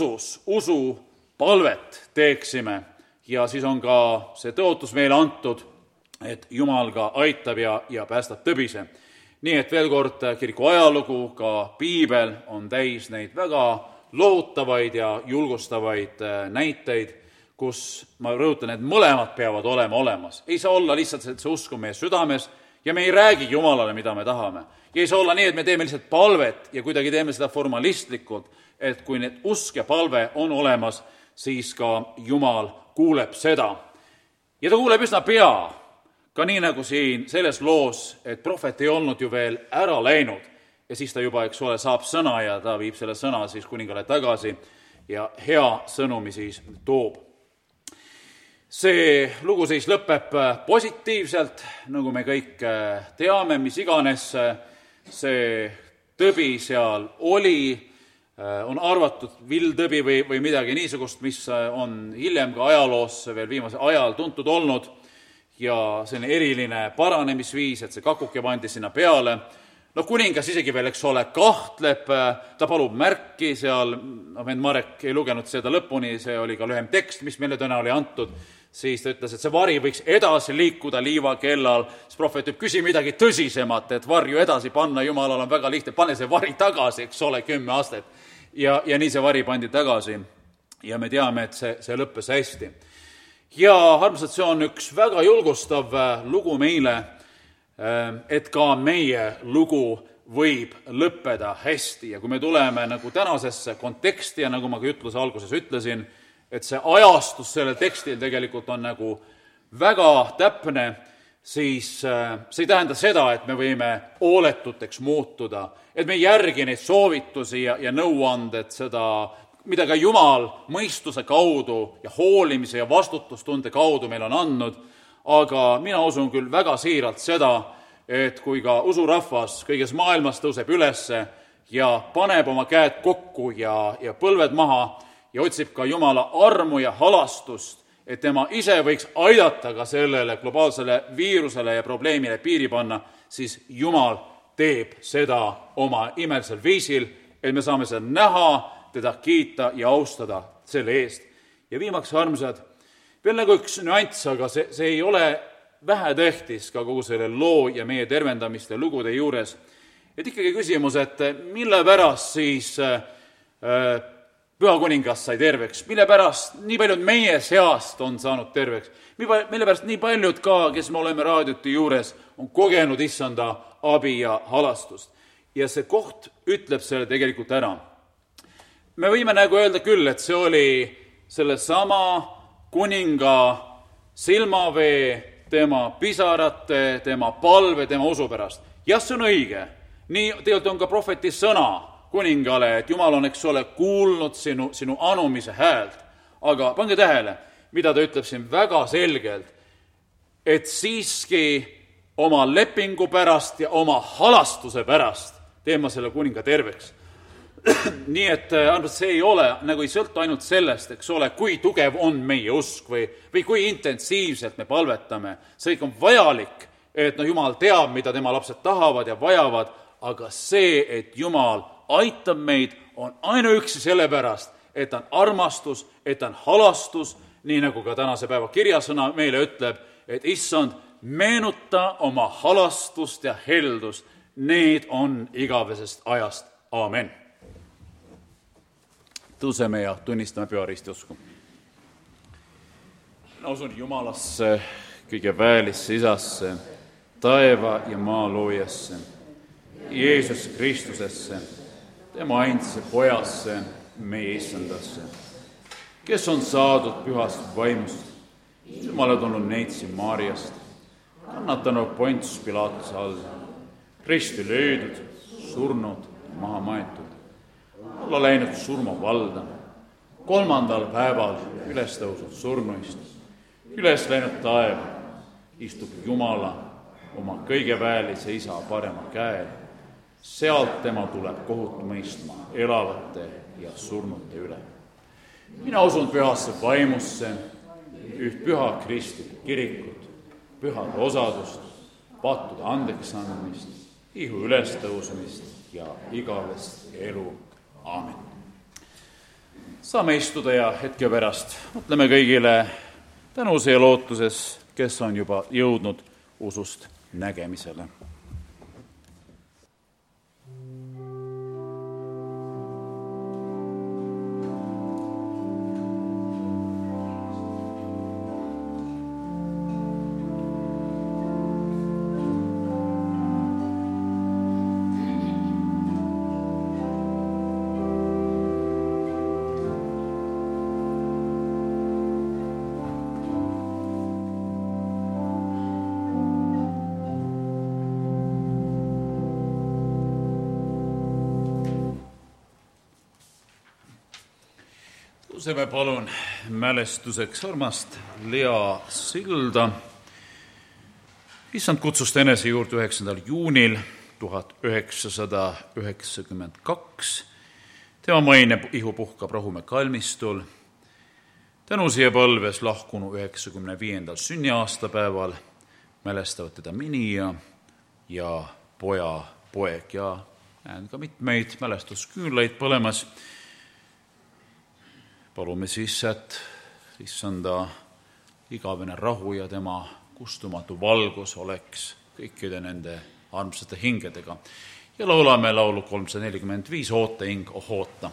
usu palvet teeksime ja siis on ka see tõotus meile antud, et Jumal ka aitab ja päästab tõbise. Nii et veel kord kiriku ajalugu, ka piibel on täis neid väga lohutavaid ja julgustavaid näiteid, kus ma rõhutan, et mõlemad peavad olema olemas. Ei saa olla lihtsalt, et see usk on meie südames ja me ei räägi Jumalale, mida me tahame. Ja ei saa olla nii, et me teeme lihtsalt palvet ja kuidagi teeme seda formalistlikult, et kui need usk ja palve on olemas, siis ka Jumal kuuleb seda. Ja ta kuuleb üsna pea, ka nii nagu siin selles loos, et prohvet ei olnud ju veel ära läinud ja siis ta juba, eks ole, saab sõna ja ta viib selle sõna siis kuningale tagasi ja hea sõnumi siis toob. See lugu siis lõpeb positiivselt, nagu me kõik teame, mis iganes see tõbi seal oli, on arvatud vildõbi või midagi niisugust, mis on hiljem ka ajaloos veel viimasel ajal tuntud olnud ja selline eriline paranemisviis, et see kakuke pandi sinna peale. Kuningas isegi veel, eks ole, kahtleb, ta palub märki seal, vend Marek ei lugenud seda lõpuni, see oli ka lühem tekst, mis meile täna oli antud, siis ta ütles, et see vari võiks edasi liikuda liivakellal, siis prohvet võib küsi midagi tõsisemat, et varju edasi panna, Jumalal on väga lihtne, pane see vari tagasi, eks ole, 10 aastat. Ja nii see vari pandi tagasi ja me teame, et see lõppes hästi. Ja armsad, see on üks väga julgustav lugu meile, et ka meie lugu võib lõppeda hästi ja kui me tuleme nagu tänasesse konteksti ja nagu ma ka jutluse alguses ütlesin, et see ajastus sellel tekstil tegelikult on nagu väga täpne, siis see ei tähenda seda, et me võime hooletuteks muutuda, et me ei järgi neid soovitusi ja nõuanded, seda, mida ka Jumal mõistuse kaudu ja hoolimise ja vastutustunde kaudu meil on andnud, aga mina usun küll väga siiralt seda, et kui ka usurahvas kõiges maailmas tõuseb ülesse ja paneb oma käed kokku ja põlved maha ja otsib ka Jumala armu ja halastust, et tema ise võiks aidata ka sellele globaalsele viirusele ja probleemile piiri panna, siis Jumal teeb seda oma imelisel viisil, et me saame seda näha, teda kiita ja austada selle eest. Ja viimaks, armsad, veel nagu üks nüanss, aga see ei ole vähetähtis ka kogu selle loo ja meie tervendamiste lugude juures. Et ikkagi küsimus, et mille pärast siis Püha kuningas sai terveks, mille pärast nii paljud meie seast on saanud terveks, mille pärast nii paljud ka, kes me oleme raadiote juures, on kogenud issanda abi ja halastust. Ja see koht ütleb selle tegelikult ära. Me võime nagu öelda küll, et see oli selle sama kuninga silmavee, tema pisarate, tema palve, tema usu pärast. Jah, see on õige. Nii tegelikult on ka prohveti sõna kuningale, et Jumal on, eks ole, kuulnud sinu anumise häält. Aga pange tähele, mida ta ütleb siin väga selgelt, et siiski oma lepingu pärast ja oma halastuse pärast teema selle kuninga terveks. Nii et see ei ole, nagu ei sõltu ainult sellest, eks ole, kui tugev on meie usk või kui intensiivselt me palvetame. See on vajalik, et Jumal teab, mida tema lapsed tahavad ja vajavad, aga see, et Jumal aitab meid, on ainuüksi sellepärast, et ta on armastus, et ta on halastus, nii nagu ka tänase päeva kirjasõna meile ütleb, et issand, meenuta oma halastust ja heldust, need on igavesest ajast. Aamen. Tõuseme ja tunnistame Püha Risti usku. Ma usun Jumalasse, kõige väelisse isasse, taeva ja maa loojasse, Jeesus Kristusesse, tema ainsase pojasse, meie issandasse, kes on saadud pühast vaimust, Jumala tulnud neitsi Maariast, kannatanud Pontius Pilatuse all, risti löödud, surnud, maha maetud, olla läinud surmavalda, 3. päeval üles tõusnud surnuist, üles läinud taeva, istub Jumala oma kõige väelise isa parema käel. Sealt tema tuleb kohut mõistma elavate ja surnute üle. Mina usun pühasse vaimusse, üht püha kristlikku kirikut, pühade osadust, pattude andeks andmist, ihu ülestõusmist ja igavest elu. Aamen. Saame istuda ja hetke pärast mõtleme kõigile tänuse ja lootuses, kes on juba jõudnud usust nägemisele. Tõuseme palun mälestuseks armast Lea Silda. Issand kutsus ta enese juurde 9. juunil 1992. Tema maine ihu puhkab Rahumäe kalmistul. Tänusi ja palves lahkunu 95. sünniaastapäeval mälestavad teda minija ja poja poeg ja näen ka mitmeid mälestusküünlaid põlemas. Palume siis, et issanda igavene rahu ja tema kustumatu valgus oleks kõikide nende armsate hingedega. Ja laulame laulu 345 Ootehing, oh oota.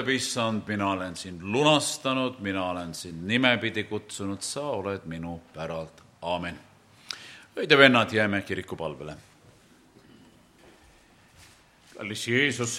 ütleb issand, mina olen sind lunastanud, mina olen sind nimepidi kutsunud, sa oled minu päralt. Aamen. Õide vennad, jääme kirikupalvele. Kallis Jeesus,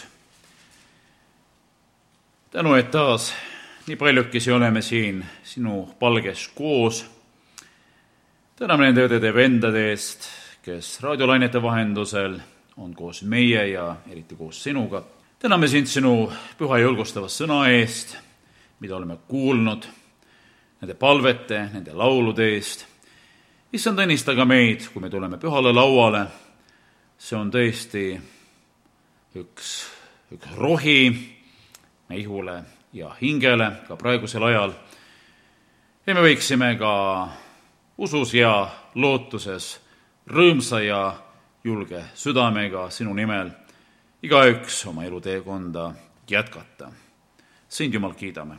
tänu, et taas nii paljukesi oleme siin sinu palges koos. Täname nende õdede vendade eest, kes raadiolainete vahendusel on koos meie ja eriti koos sinuga. Täname sind sinu püha ja julgustava sõna eest, mida oleme kuulnud, nende palvete, nende laulude eest. Issand, õnnista ka meid, kui me tuleme pühale lauale. See on tõesti üks rohi me ihule ja hingele ka praegusel ajal. Ja me võiksime ka usus ja lootuses rõõmsa ja julge südamega sinu nimel igaüks oma eluteekonda jätkata. Sind, Jumal, kiidame.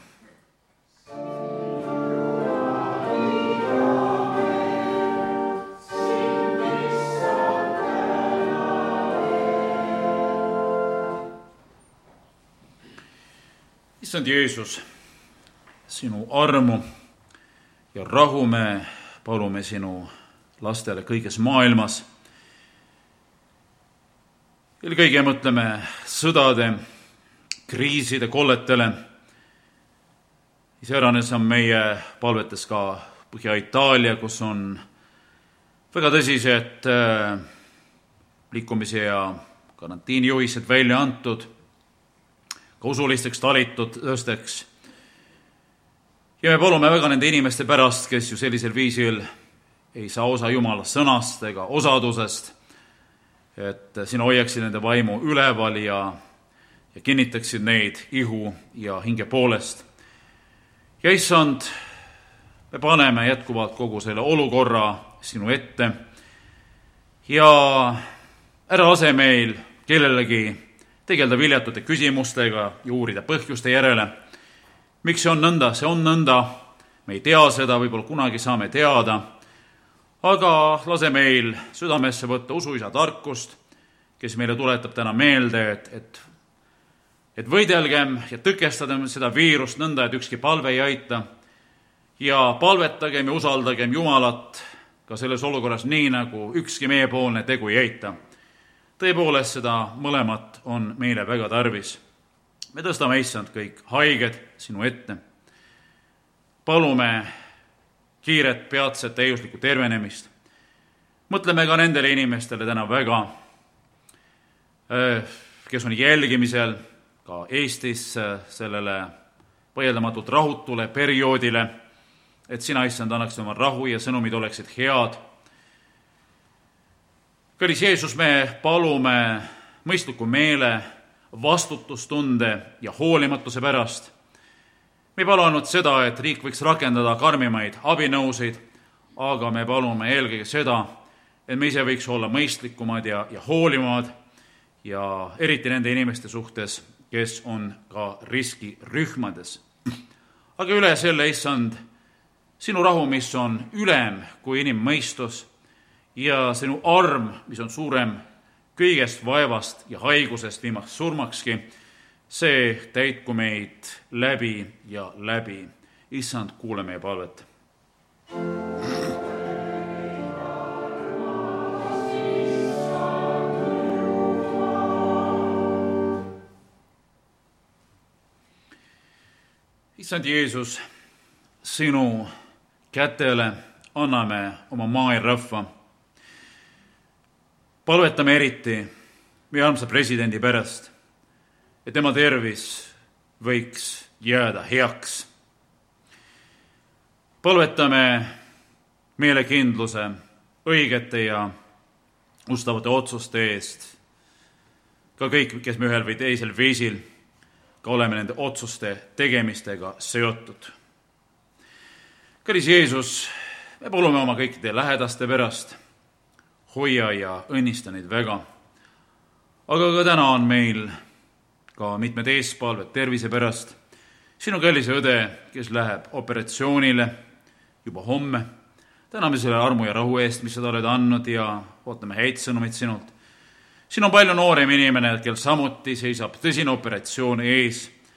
Issand Jeesus, sinu armu ja rahu me palume sinu lastele kõiges maailmas. Eelkõige mõtleme sõdade, kriiside, kolletele. Iseäranis on meie palvetes ka Põhja-Itaalia, kus on väga tõsised liikumise ja karantiinijuhised välja antud, ka usulisteks talitusteks. Ja me palume väga nende inimeste pärast, kes ju sellisel viisil ei saa osa Jumala sõnast ega osadusest, et sina hoiaksid nende vaimu üleval ja kinnitaksid neid ihu ja hinge poolest. Ja issand, me paneme jätkuvalt kogu selle olukorra sinu ette ja ära lase meil kellelegi tegelda viljatute küsimustega ja uurida põhjuste järele. Miks see on nõnda? See on nõnda. Me ei tea seda, võib-olla kunagi saame teada. Aga lase meil südamesse võtta usuisa tarkust, kes meile tuletab täna meelde, et võidelgem ja tõkestagem seda viirust nõnda, et ükski palve ei aita. Ja palvetagem ja usaldagem Jumalat ka selles olukorras nii, nagu ükski meiepoolne tegu ei eita. Tõepoolest seda mõlemat on meile väga tarvis. Me tõstame, issand, kõik haiged sinu ette. Palume kiiret, peatset, täiuslikku tervenemist. Mõtleme ka nendele inimestele täna väga, kes on jälgimisel ka Eestis sellele vaieldamatult rahutule perioodile, et sina, issand, annaks oma rahu ja sõnumid oleksid head. Kallis Jeesus, me palume mõistliku meele, vastutustunde ja hoolimatuse pärast. Me ei palu ainult seda, et riik võiks rakendada karmimaid abinõusid, aga me palume eelkõige seda, et me ise võiks olla mõistlikumad ja hoolimad ja eriti nende inimeste suhtes, kes on ka riskirühmades. Aga üle selle, issand, sinu rahu, mis on ülem kui inimmõistus ja sinu arm, mis on suurem kõigest vaevast ja haigusest viimaks surmakski, see täitku meid läbi ja läbi. Issand, kuule meie palvet. Issand Jeesus, sinu kätele anname oma maa ja rahva. Palvetame eriti meie armsa presidendi pärast, et tema tervis võiks jääda heaks. Palvetame meelekindluse, õigete ja ustavate otsuste eest. Ka kõik, kes me ühel või teisel viisil ka oleme nende otsuste tegemistega seotud. Kallis Jeesus, me palume oma kõikide lähedaste pärast, hoia ja õnnista neid väga. Aga ka täna on meil ka mitmed eespalved tervise pärast. Sinu kallis õde, kes läheb operatsioonile juba homme. Täname selle armu ja rahu eest, mis sa oled andnud ja ootame häid sõnumid sinult. Siin on palju noorem inimene, kel samuti seisab tõsine operatsioon ees.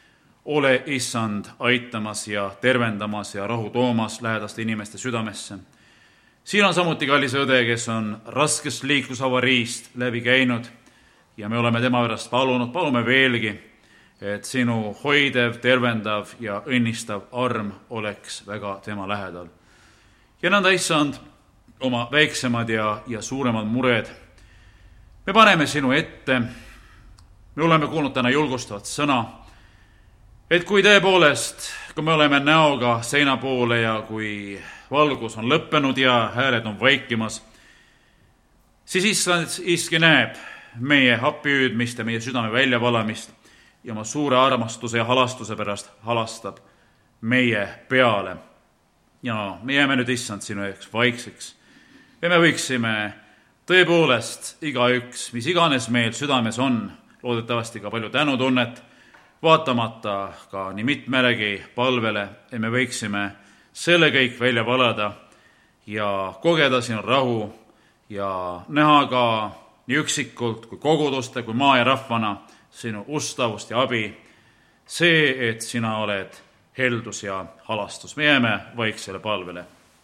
ole, issand, aitamas ja tervendamas ja rahu toomas lähedaste inimeste südamesse. siin on samuti kallis õde, kes on raskest liiklusavariist läbi käinud ja me oleme tema pärast palume veelgi, et sinu hoidev, tervendav ja õnnistav arm oleks väga tema lähedal. Ja nõnda, issand, oma väiksemad ja suuremad mured me paneme sinu ette. Me oleme kuulnud täna julgustavat sõna, et kui tõepoolest, kui me oleme näoga seina poole ja kui valgus on lõppenud ja hääled on vaikimas, siis issand iski näeb meie appihüüdmist ja meie südame väljavalamist ja oma suure armastuse ja halastuse pärast halastab meie peale. Ja me jääme nüüd, issand, sinu jaoks vaikseks. Ja me võiksime tõepoolest igaüks, mis iganes meil südames on, loodetavasti ka palju tänutunnet, vaatamata ka nii mitmelegi palvele, ja me võiksime selle kõik välja valada ja kogeda sinu rahu ja näha ka nii üksikult kui koguduste kui maa ja rahvana sinu ustavust ja abi. See, et sina oled heldus ja halastus. Me jääme vaiksele palvele.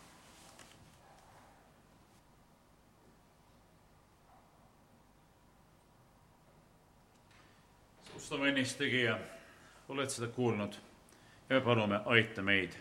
Ustava õnnist tegija, oled seda kuulnud ja me palume, aita meid.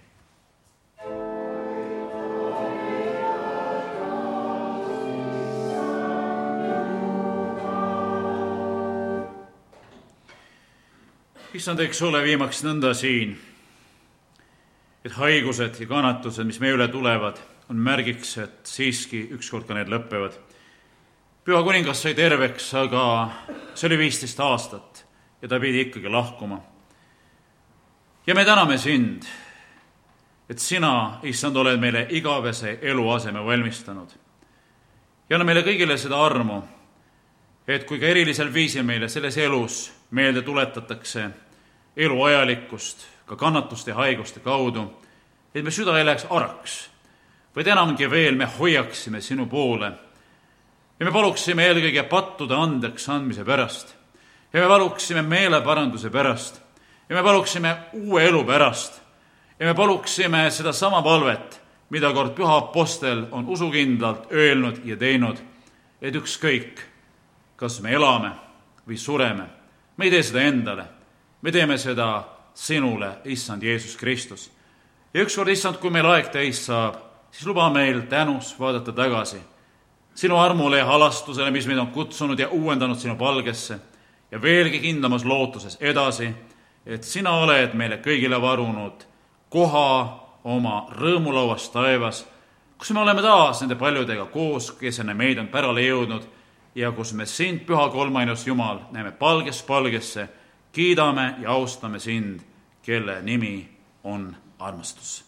Issand, eks ole viimaks nõnda siin, et haigused ja kannatused, mis meie üle tulevad, on märgiks, et siiski ükskord ka need lõppevad. Püha kuningas sai terveks, aga see oli 15 aastat ja ta pidi ikkagi lahkuma. Ja me täname sind, et sina, issand, oled meile igavese eluaseme valmistanud. Ja anna meile kõigile seda armu, et kui ka erilisel viisil meile selles elus meelde tuletatakse elu ajalikkust, ka kannatuste ja haiguste kaudu, et me süda ei läheks araks, vaid enamgi veel me hoiaksime sinu poole. Ja me paluksime eelkõige pattude andeks andmise pärast. Ja me paluksime meeleparanduse pärast. Ja me paluksime uue elu pärast. Ja me paluksime seda sama palvet, mida kord püha apostel on usukindlalt öelnud ja teinud, et ükskõik, kas me elame või sureme. Me ei tee seda endale. Me teeme seda sinule, issand Jeesus Kristus. Ja ükskord, issand, kui meil aeg täis saab, siis luba meil tänus vaadata tagasi sinu armule ja halastusele, mis meid on kutsunud ja uuendanud sinu palgesse ja veelgi kindlamas lootuses edasi, et sina oled meile kõigile varunud koha oma rõõmulauas taevas, kus me oleme taas nende paljudega koos, kes enne meid on pärale jõudnud ja kus me sind, püha kolmainus Jumal, näeme palgest palgesse, kiidame ja austame sind, kelle nimi on armastus.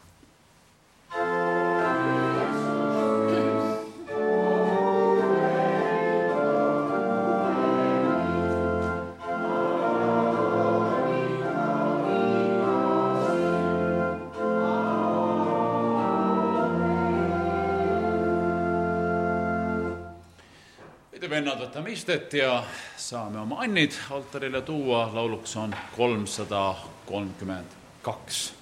Vennad, võtame istet ja saame oma annid altarile tuua. Lauluks on 332.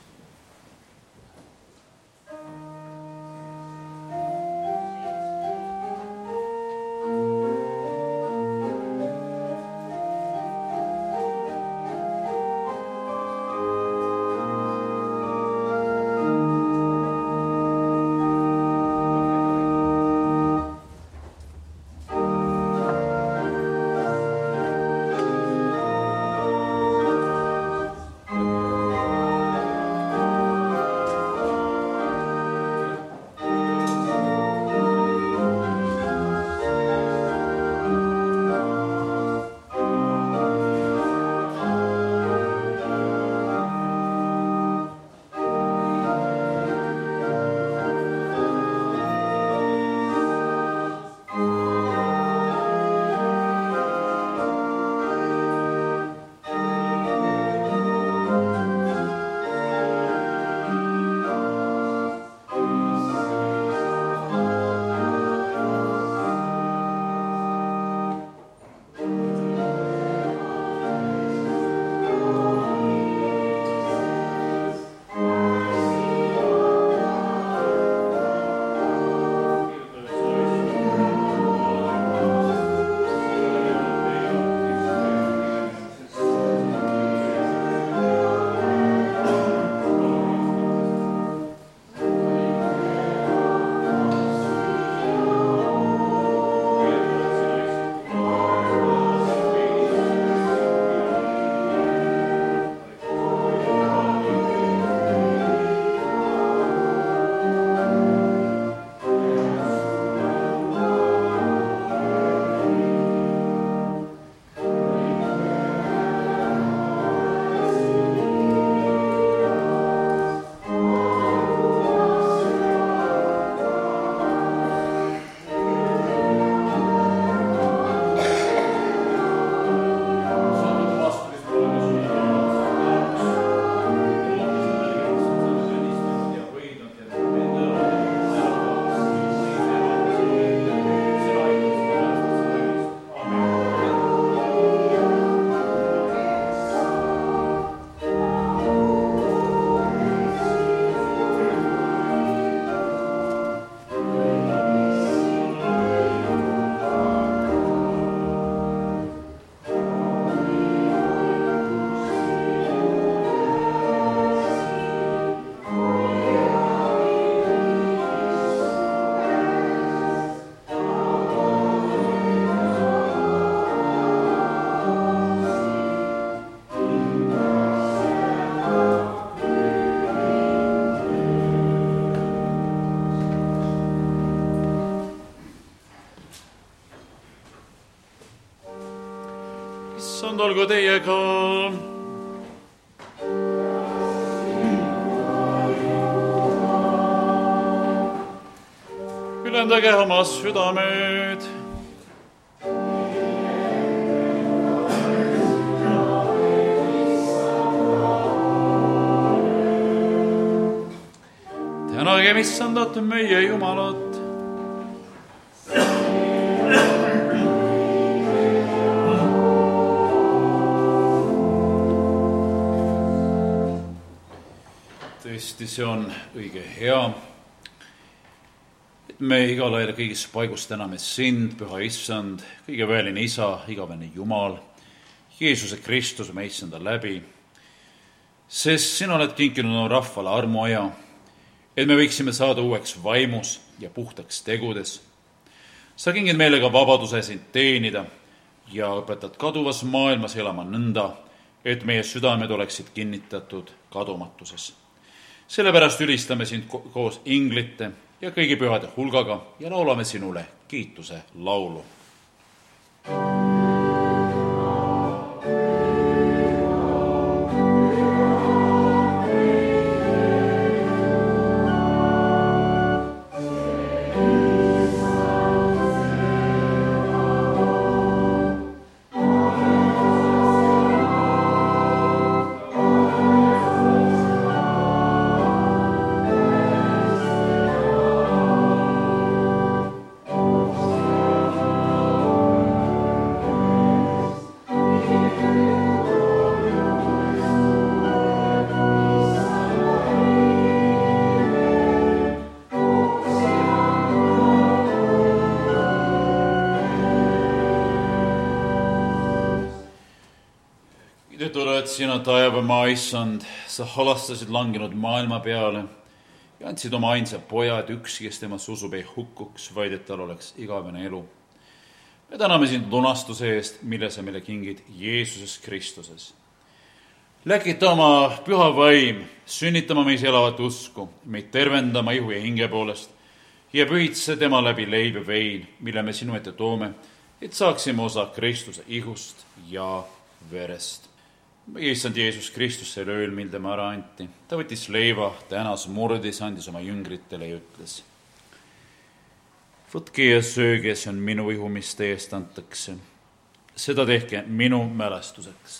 issand olgu teiega. Ülendage oma südamed. Tänagem issandat meie Jumalat. Tõesti, see on õige hea, et me igal ajal kõigis paigus täname sind, püha issand, kõige väeline isa, igavene Jumal, Jeesuse Kristus, me issanda läbi, sest sina oled kinkinud oma rahvale armuaja, et me võiksime saada uueks vaimus ja puhtaks tegudes. Sa kingid meile ka vabaduse sind teenida ja õpetad kaduvas maailmas elama nõnda, et meie südamed oleksid kinnitatud kadumatuses. Sellepärast ülistame sind koos inglite ja kõigi pühade hulgaga ja laulame sinule kiituse laulu. Sina taevamaa issand, sa halastasid langenud maailma peale ja andsid oma ainsa poja, et ükski, kes temasse usub, ei hukkuks, vaid et tal oleks igavene elu. Me täname sind lunastuse eest, mille sa meile kingid Jeesuses Kristuses. Läkita oma püha vaim, sünnitama meis elavat usku, meid tervendama ihu ja hinge poolest ja pühitse tema läbi leib ja vein, mille me sinu ette toome, et saaksime osa Kristuse ihust ja verest. Meie issand Jeesus Kristus selle ööl, mil tema ära anti. Ta võttis leiva, tänas, murdis, andis oma jüngritele ja ütles: võtke ja sööge, see on minu ihu, mis teie eest antakse. Seda tehke minu mälestuseks.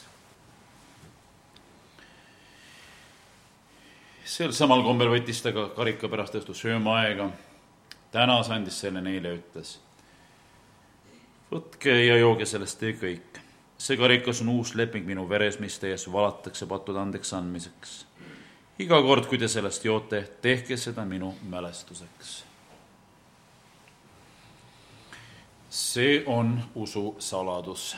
Sel samal kombel võttis ta ka karika pärast õhtu söömaaega. Tänas, andis selle neile ja ütles: võtke ja jooge sellest teie kõik. See karikas on uus leping minu veres, mis tees valatakse pattude andeks andmiseks. Iga kord, kui te sellest joote, tehke seda minu mälestuseks. See on usu saladus.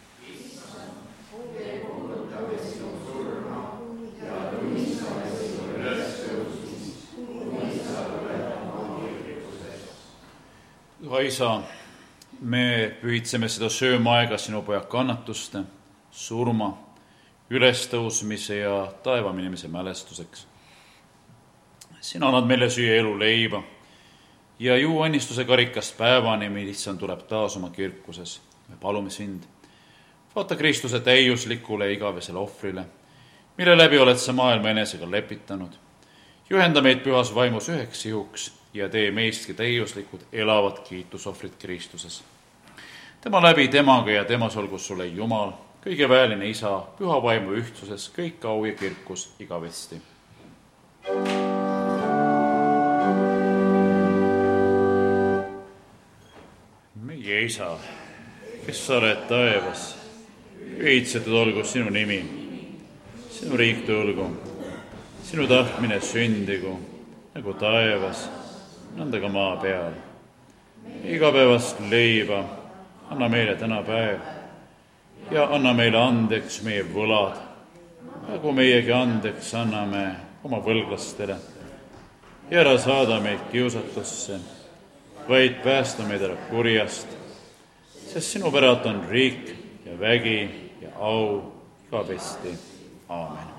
Püha isa, me pühitseme seda söömaaega sinu poja kannatuste, surma, ülestõusmise ja taevaminemise mälestuseks. Sina annad meile süüa elu leiba ja juua õnnistuse karikast päevani, mil issand tuleb taas oma kirkuses. Me palume sind, vaata Kristuse täiuslikule igavesele ohvrile, mille läbi oled sa maailma enesega lepitanud. Juhenda meid pühas vaimus üheks ihuks ja tee meistki täiuslikud elavad kiitusohvrid Kristuses. Tema läbi temaga ja temas olgu sulle Jumal, kõige väeline isa, püha vaimu ühtsuses, kõik au ja kirkus igavesti. Meie isa, kes sa oled taevas, pühitsetud olgu sinu nimi, sinu riik tulgu, sinu tahtmine sündigu, nagu taevas, nõnda ka maa peal. Igapäevast leiba anna meile täna päev ja anna meile andeks meie võlad, nagu meiegi andeks anname oma võlglastele. Ja ära saada meid kiusatusse, vaid päästa meid ära kurjast, sest sinu päralt on riik ja vägi ja au igavesti. Aamen.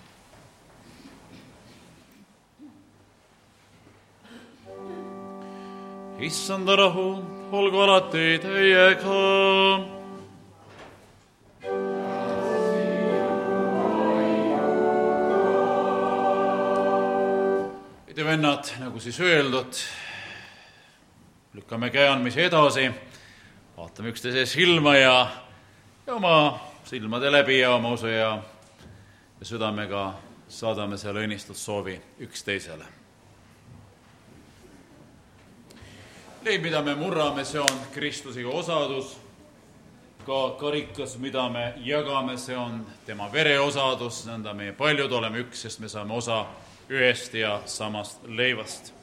Issanda rahu, olgu alati teiega. ja vennad, nagu siis öeldud, lükkame käe andmise edasi, vaatame üksteise silma ja oma silmade läbi ja oma usu ja südamega saadame selle õnnistussoovi üksteisele. Leib, mida me murrame, see on Kristusega osadus. Ka karikas, mida me jagame, see on tema vere osadus. Nõnda meie paljud oleme üks, sest me saame osa ühest ja samast leivast.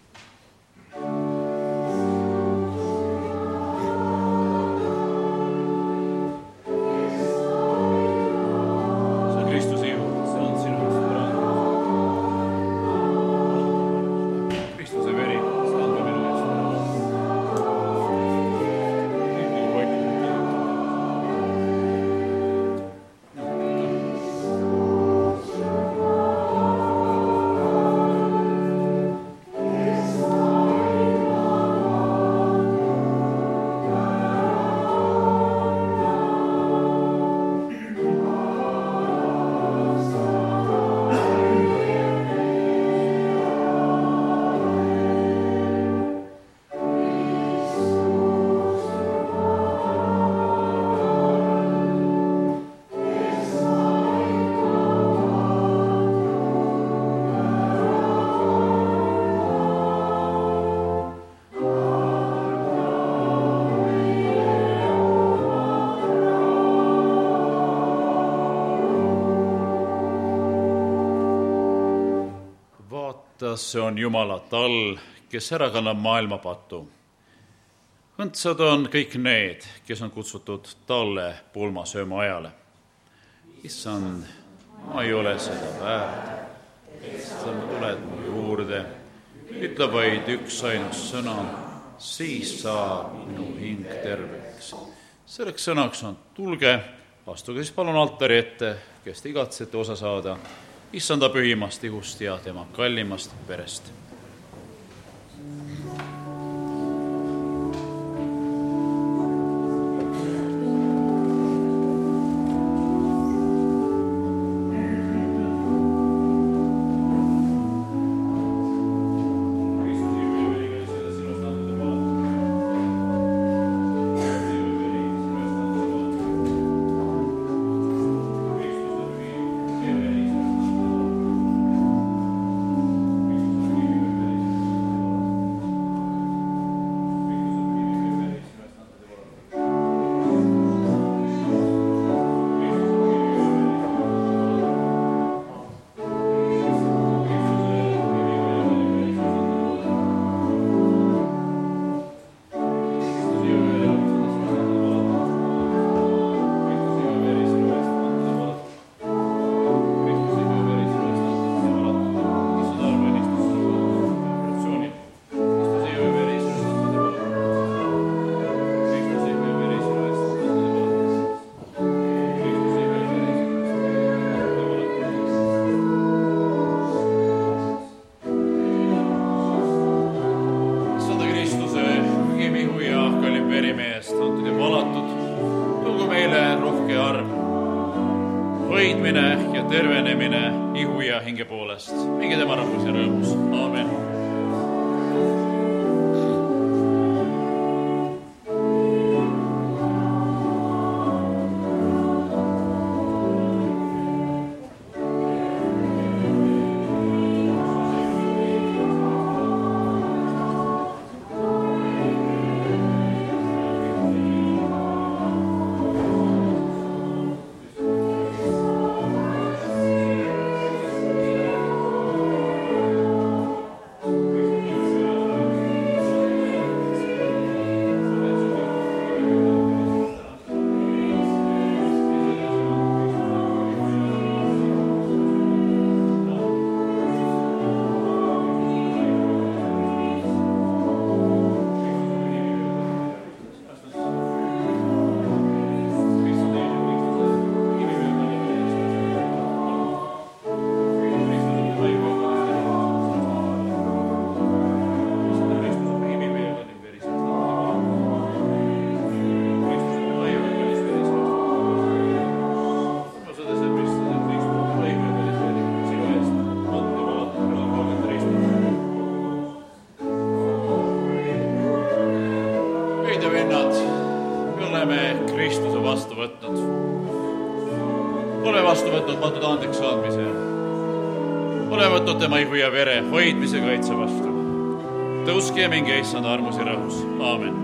See on Jumala tall, kes ära kannab maailma patu. Õndsad on kõik need, kes on kutsutud talle pulmasööma ajale. Issand, ma ei ole seda väärt, et sa tuled mu juurde, ütle vaid üks ainus sõna, siis saab minu hing terveks. Selleks sõnaks on tulge, astuge siis palun altari ette, kes te igatsete osa saada Issanda pühimast ihust ja tema kallimast verest. Minge tema rahvus ja rõõmus. Aamen. vastu võtnud patud andeks andmise. Oleme võtnud tema ihu ja vere hoidmise kaitse vastu. Tõuske ja minge issand armus ja rõhus. Aamen.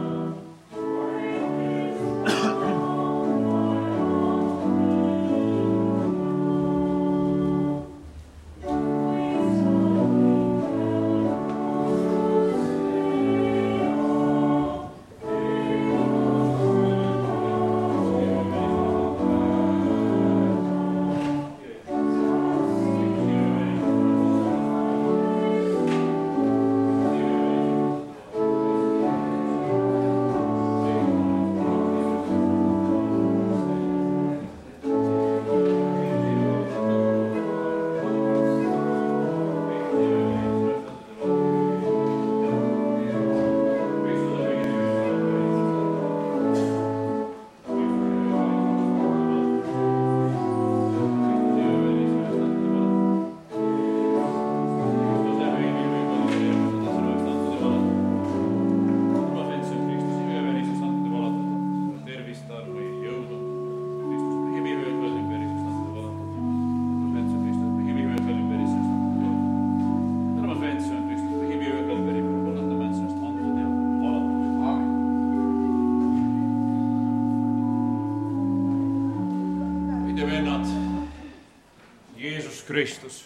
Kristus,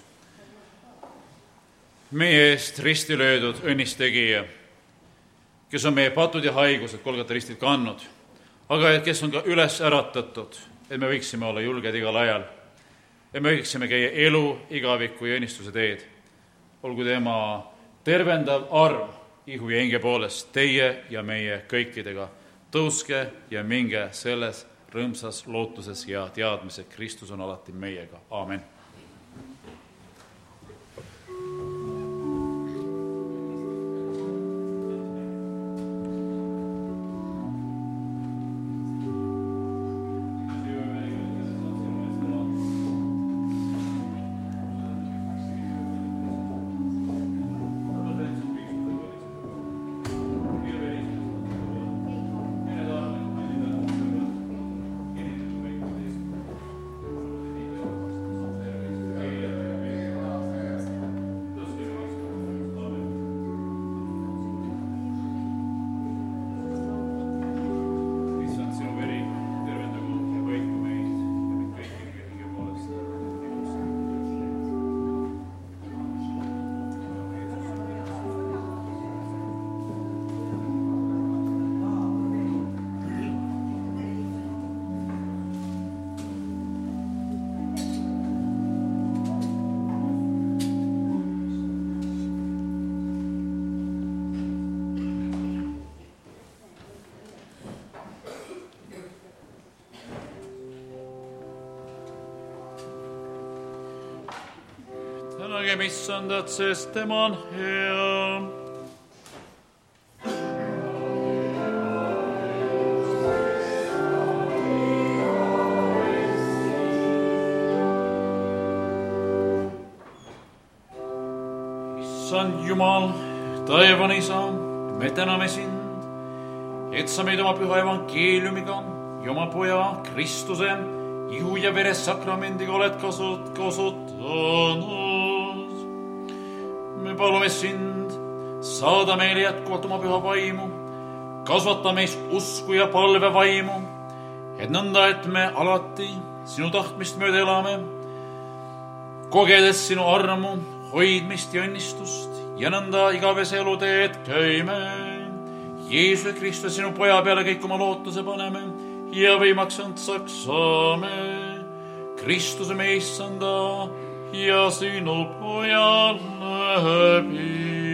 meie eest risti löödud õnnistegija, kes on meie patud ja haigused Golgata ristil kandnud, aga kes on ka üles äratatud, et me võiksime olla julged igal ajal, et me võiksime käia elu, igaviku ja õnnistuse teed. Olgu tema tervendav arm ihu ja hinge poolest teie ja meie kõikidega. Tõuske ja minge selles rõõmsas lootuses ja teadmise, Kristus on alati meiega. Aamen. Tänagem issandat, sest tema on hea. Issand Jumal, taevane Isa, me täname sind, et sa meid oma püha evangeeliumiga ja oma poja Kristuse ihu ja vere sakramendiga oled kasutanud. Me palume sind, saada meile jätkuvalt oma püha vaimu, kasvata meis usku ja palve vaimu, et nõnda, et me alati sinu tahtmist mööda elame, kogedes sinu armu, hoidmist ja õnnistust ja nõnda igavese eluteed käime. Jeesuse Kristus sinu poja peale kõik oma lootuse paneme ja võimaks antsaks saame Kristuse me issanda ja sinu poja läbi.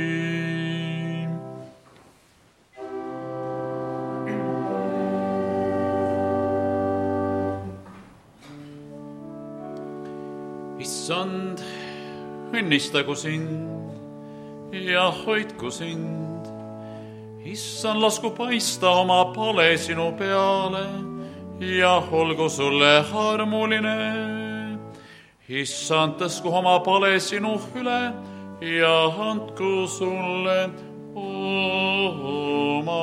Issand, õnnistagu sind ja hoidku sind. Issand, lasku paista oma pale sinu peale ja olgu sulle armuline. Issand, tõsku oma pale sinu üle ja andku sulle oma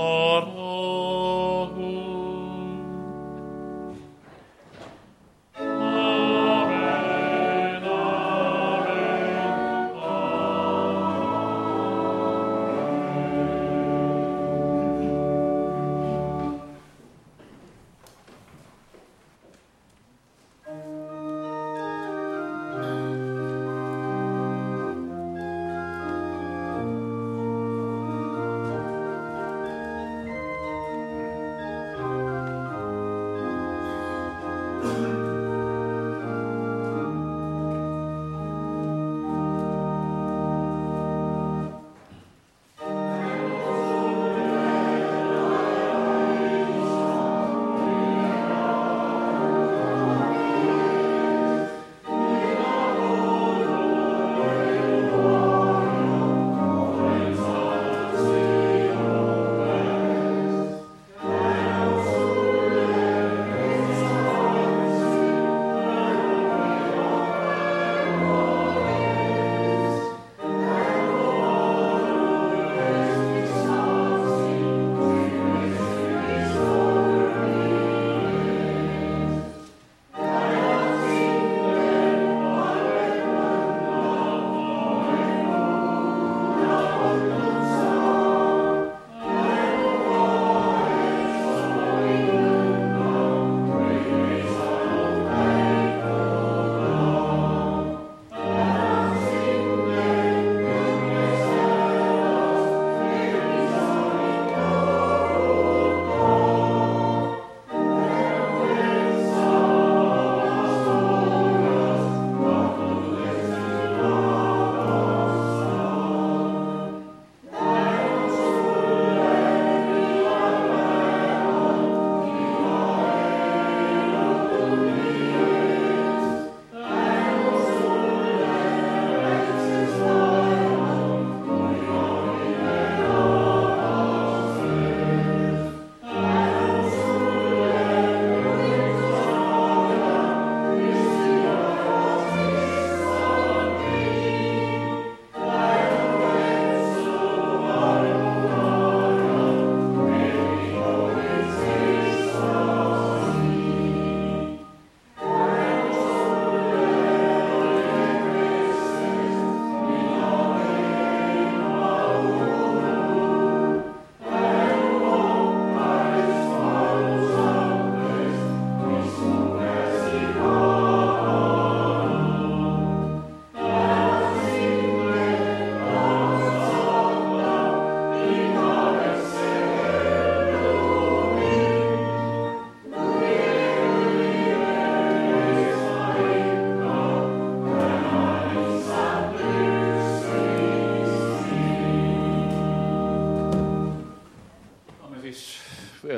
rahu.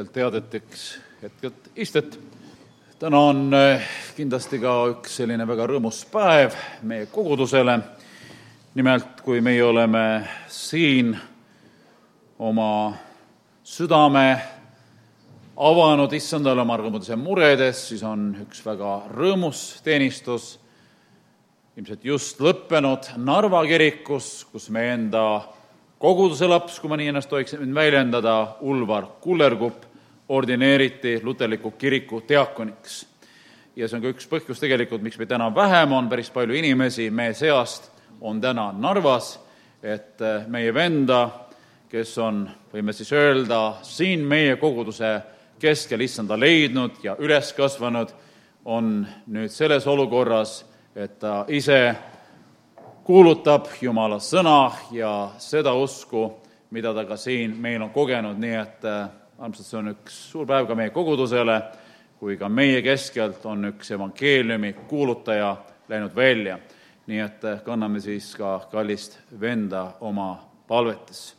lühidalt teadeteks hetkelt istet. Täna on kindlasti ka üks selline väga rõõmus päev meie kogudusele. Nimelt, kui meie oleme siin oma südame avanud issandale oma rõõmudes ja muredes, siis on üks väga rõõmus teenistus, ilmselt just lõppenud Narva kirikus, kus meie enda koguduse laps, kui ma nii ennast tohiksin väljendada, Ulvar Kullerkupp, ordineeriti luterliku kiriku diakoniks. Ja see on ka üks põhjus tegelikult, miks me täna vähem on, päris palju inimesi meie seast on täna Narvas, et meie venda, kes on, võime siis öelda, siin meie koguduse keskel issanda leidnud ja üles kasvanud, on nüüd selles olukorras, et ta ise kuulutab Jumala sõna ja seda usku, mida ta ka siin meil on kogenud, nii et armsad, see on üks suur päev ka meie kogudusele, kui ka meie keskelt on üks evangeeliumi kuulutaja läinud välja. Nii et kanname siis ka kallist venda oma palvetes.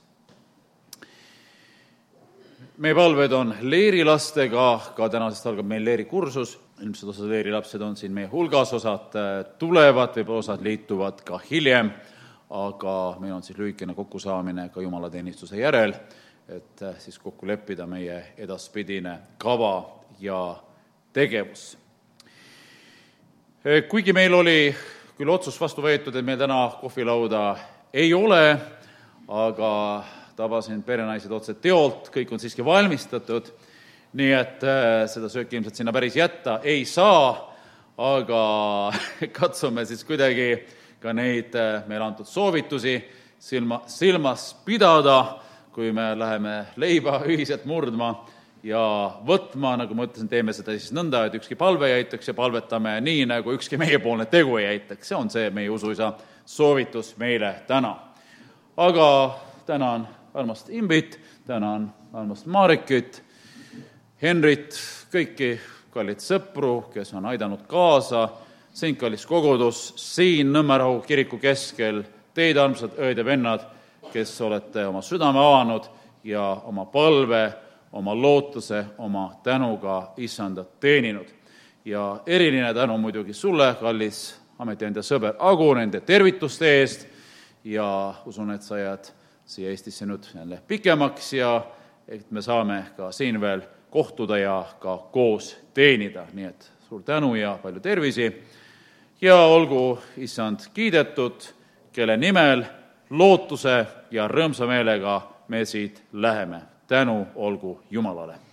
Meie palved on leerilastega, ka tänasest algab meil leerikursus. Ilmselt osad leerilapsed on siin meie hulgas, osad tulevad, võib-olla osad liituvad ka hiljem, aga meil on siis lühikene kokkusaamine ka jumalateenistuse järel, et siis kokku leppida meie edaspidine kava ja tegevus. Kuigi meil oli küll otsus vastu võetud, et meil täna kohvilauda ei ole, aga tabasin perenaised otse teolt, kõik on siiski valmistatud, nii et seda sööki ilmselt sinna päris jätta ei saa, aga katsume siis kuidagi ka neid meile antud soovitusi silmas pidada, kui me läheme leiba ühiselt murdma ja võtma, nagu ma ütlesin, teeme seda siis nõnda, et ükski palve ei aitaks ja palvetame nii, nagu ükski meiepoolne tegu ei aitaks. See on see meie usuisa soovitus meile täna. Aga tänan armast Imbit, tänan armast Marekit, Henrit, kõiki kallid sõpru, kes on aidanud kaasa, siin kallis kogudus, siin Nõmmerahu kiriku keskel, teid armsad õed ja vennad, kes olete oma südame avanud ja oma palve, oma lootuse, oma tänuga issandat teeninud. Ja eriline tänu muidugi sulle, kallis ametiandja sõber Agu, nende tervituste eest ja usun, et sa jääd siia Eestisse nüüd jälle pikemaks ja et me saame ka siin veel kohtuda ja ka koos teenida. Nii et suur tänu ja palju tervisi ja olgu issand kiidetud, kelle nimel lootuse ja rõõmsa meelega me siit läheme. Tänu olgu Jumalale.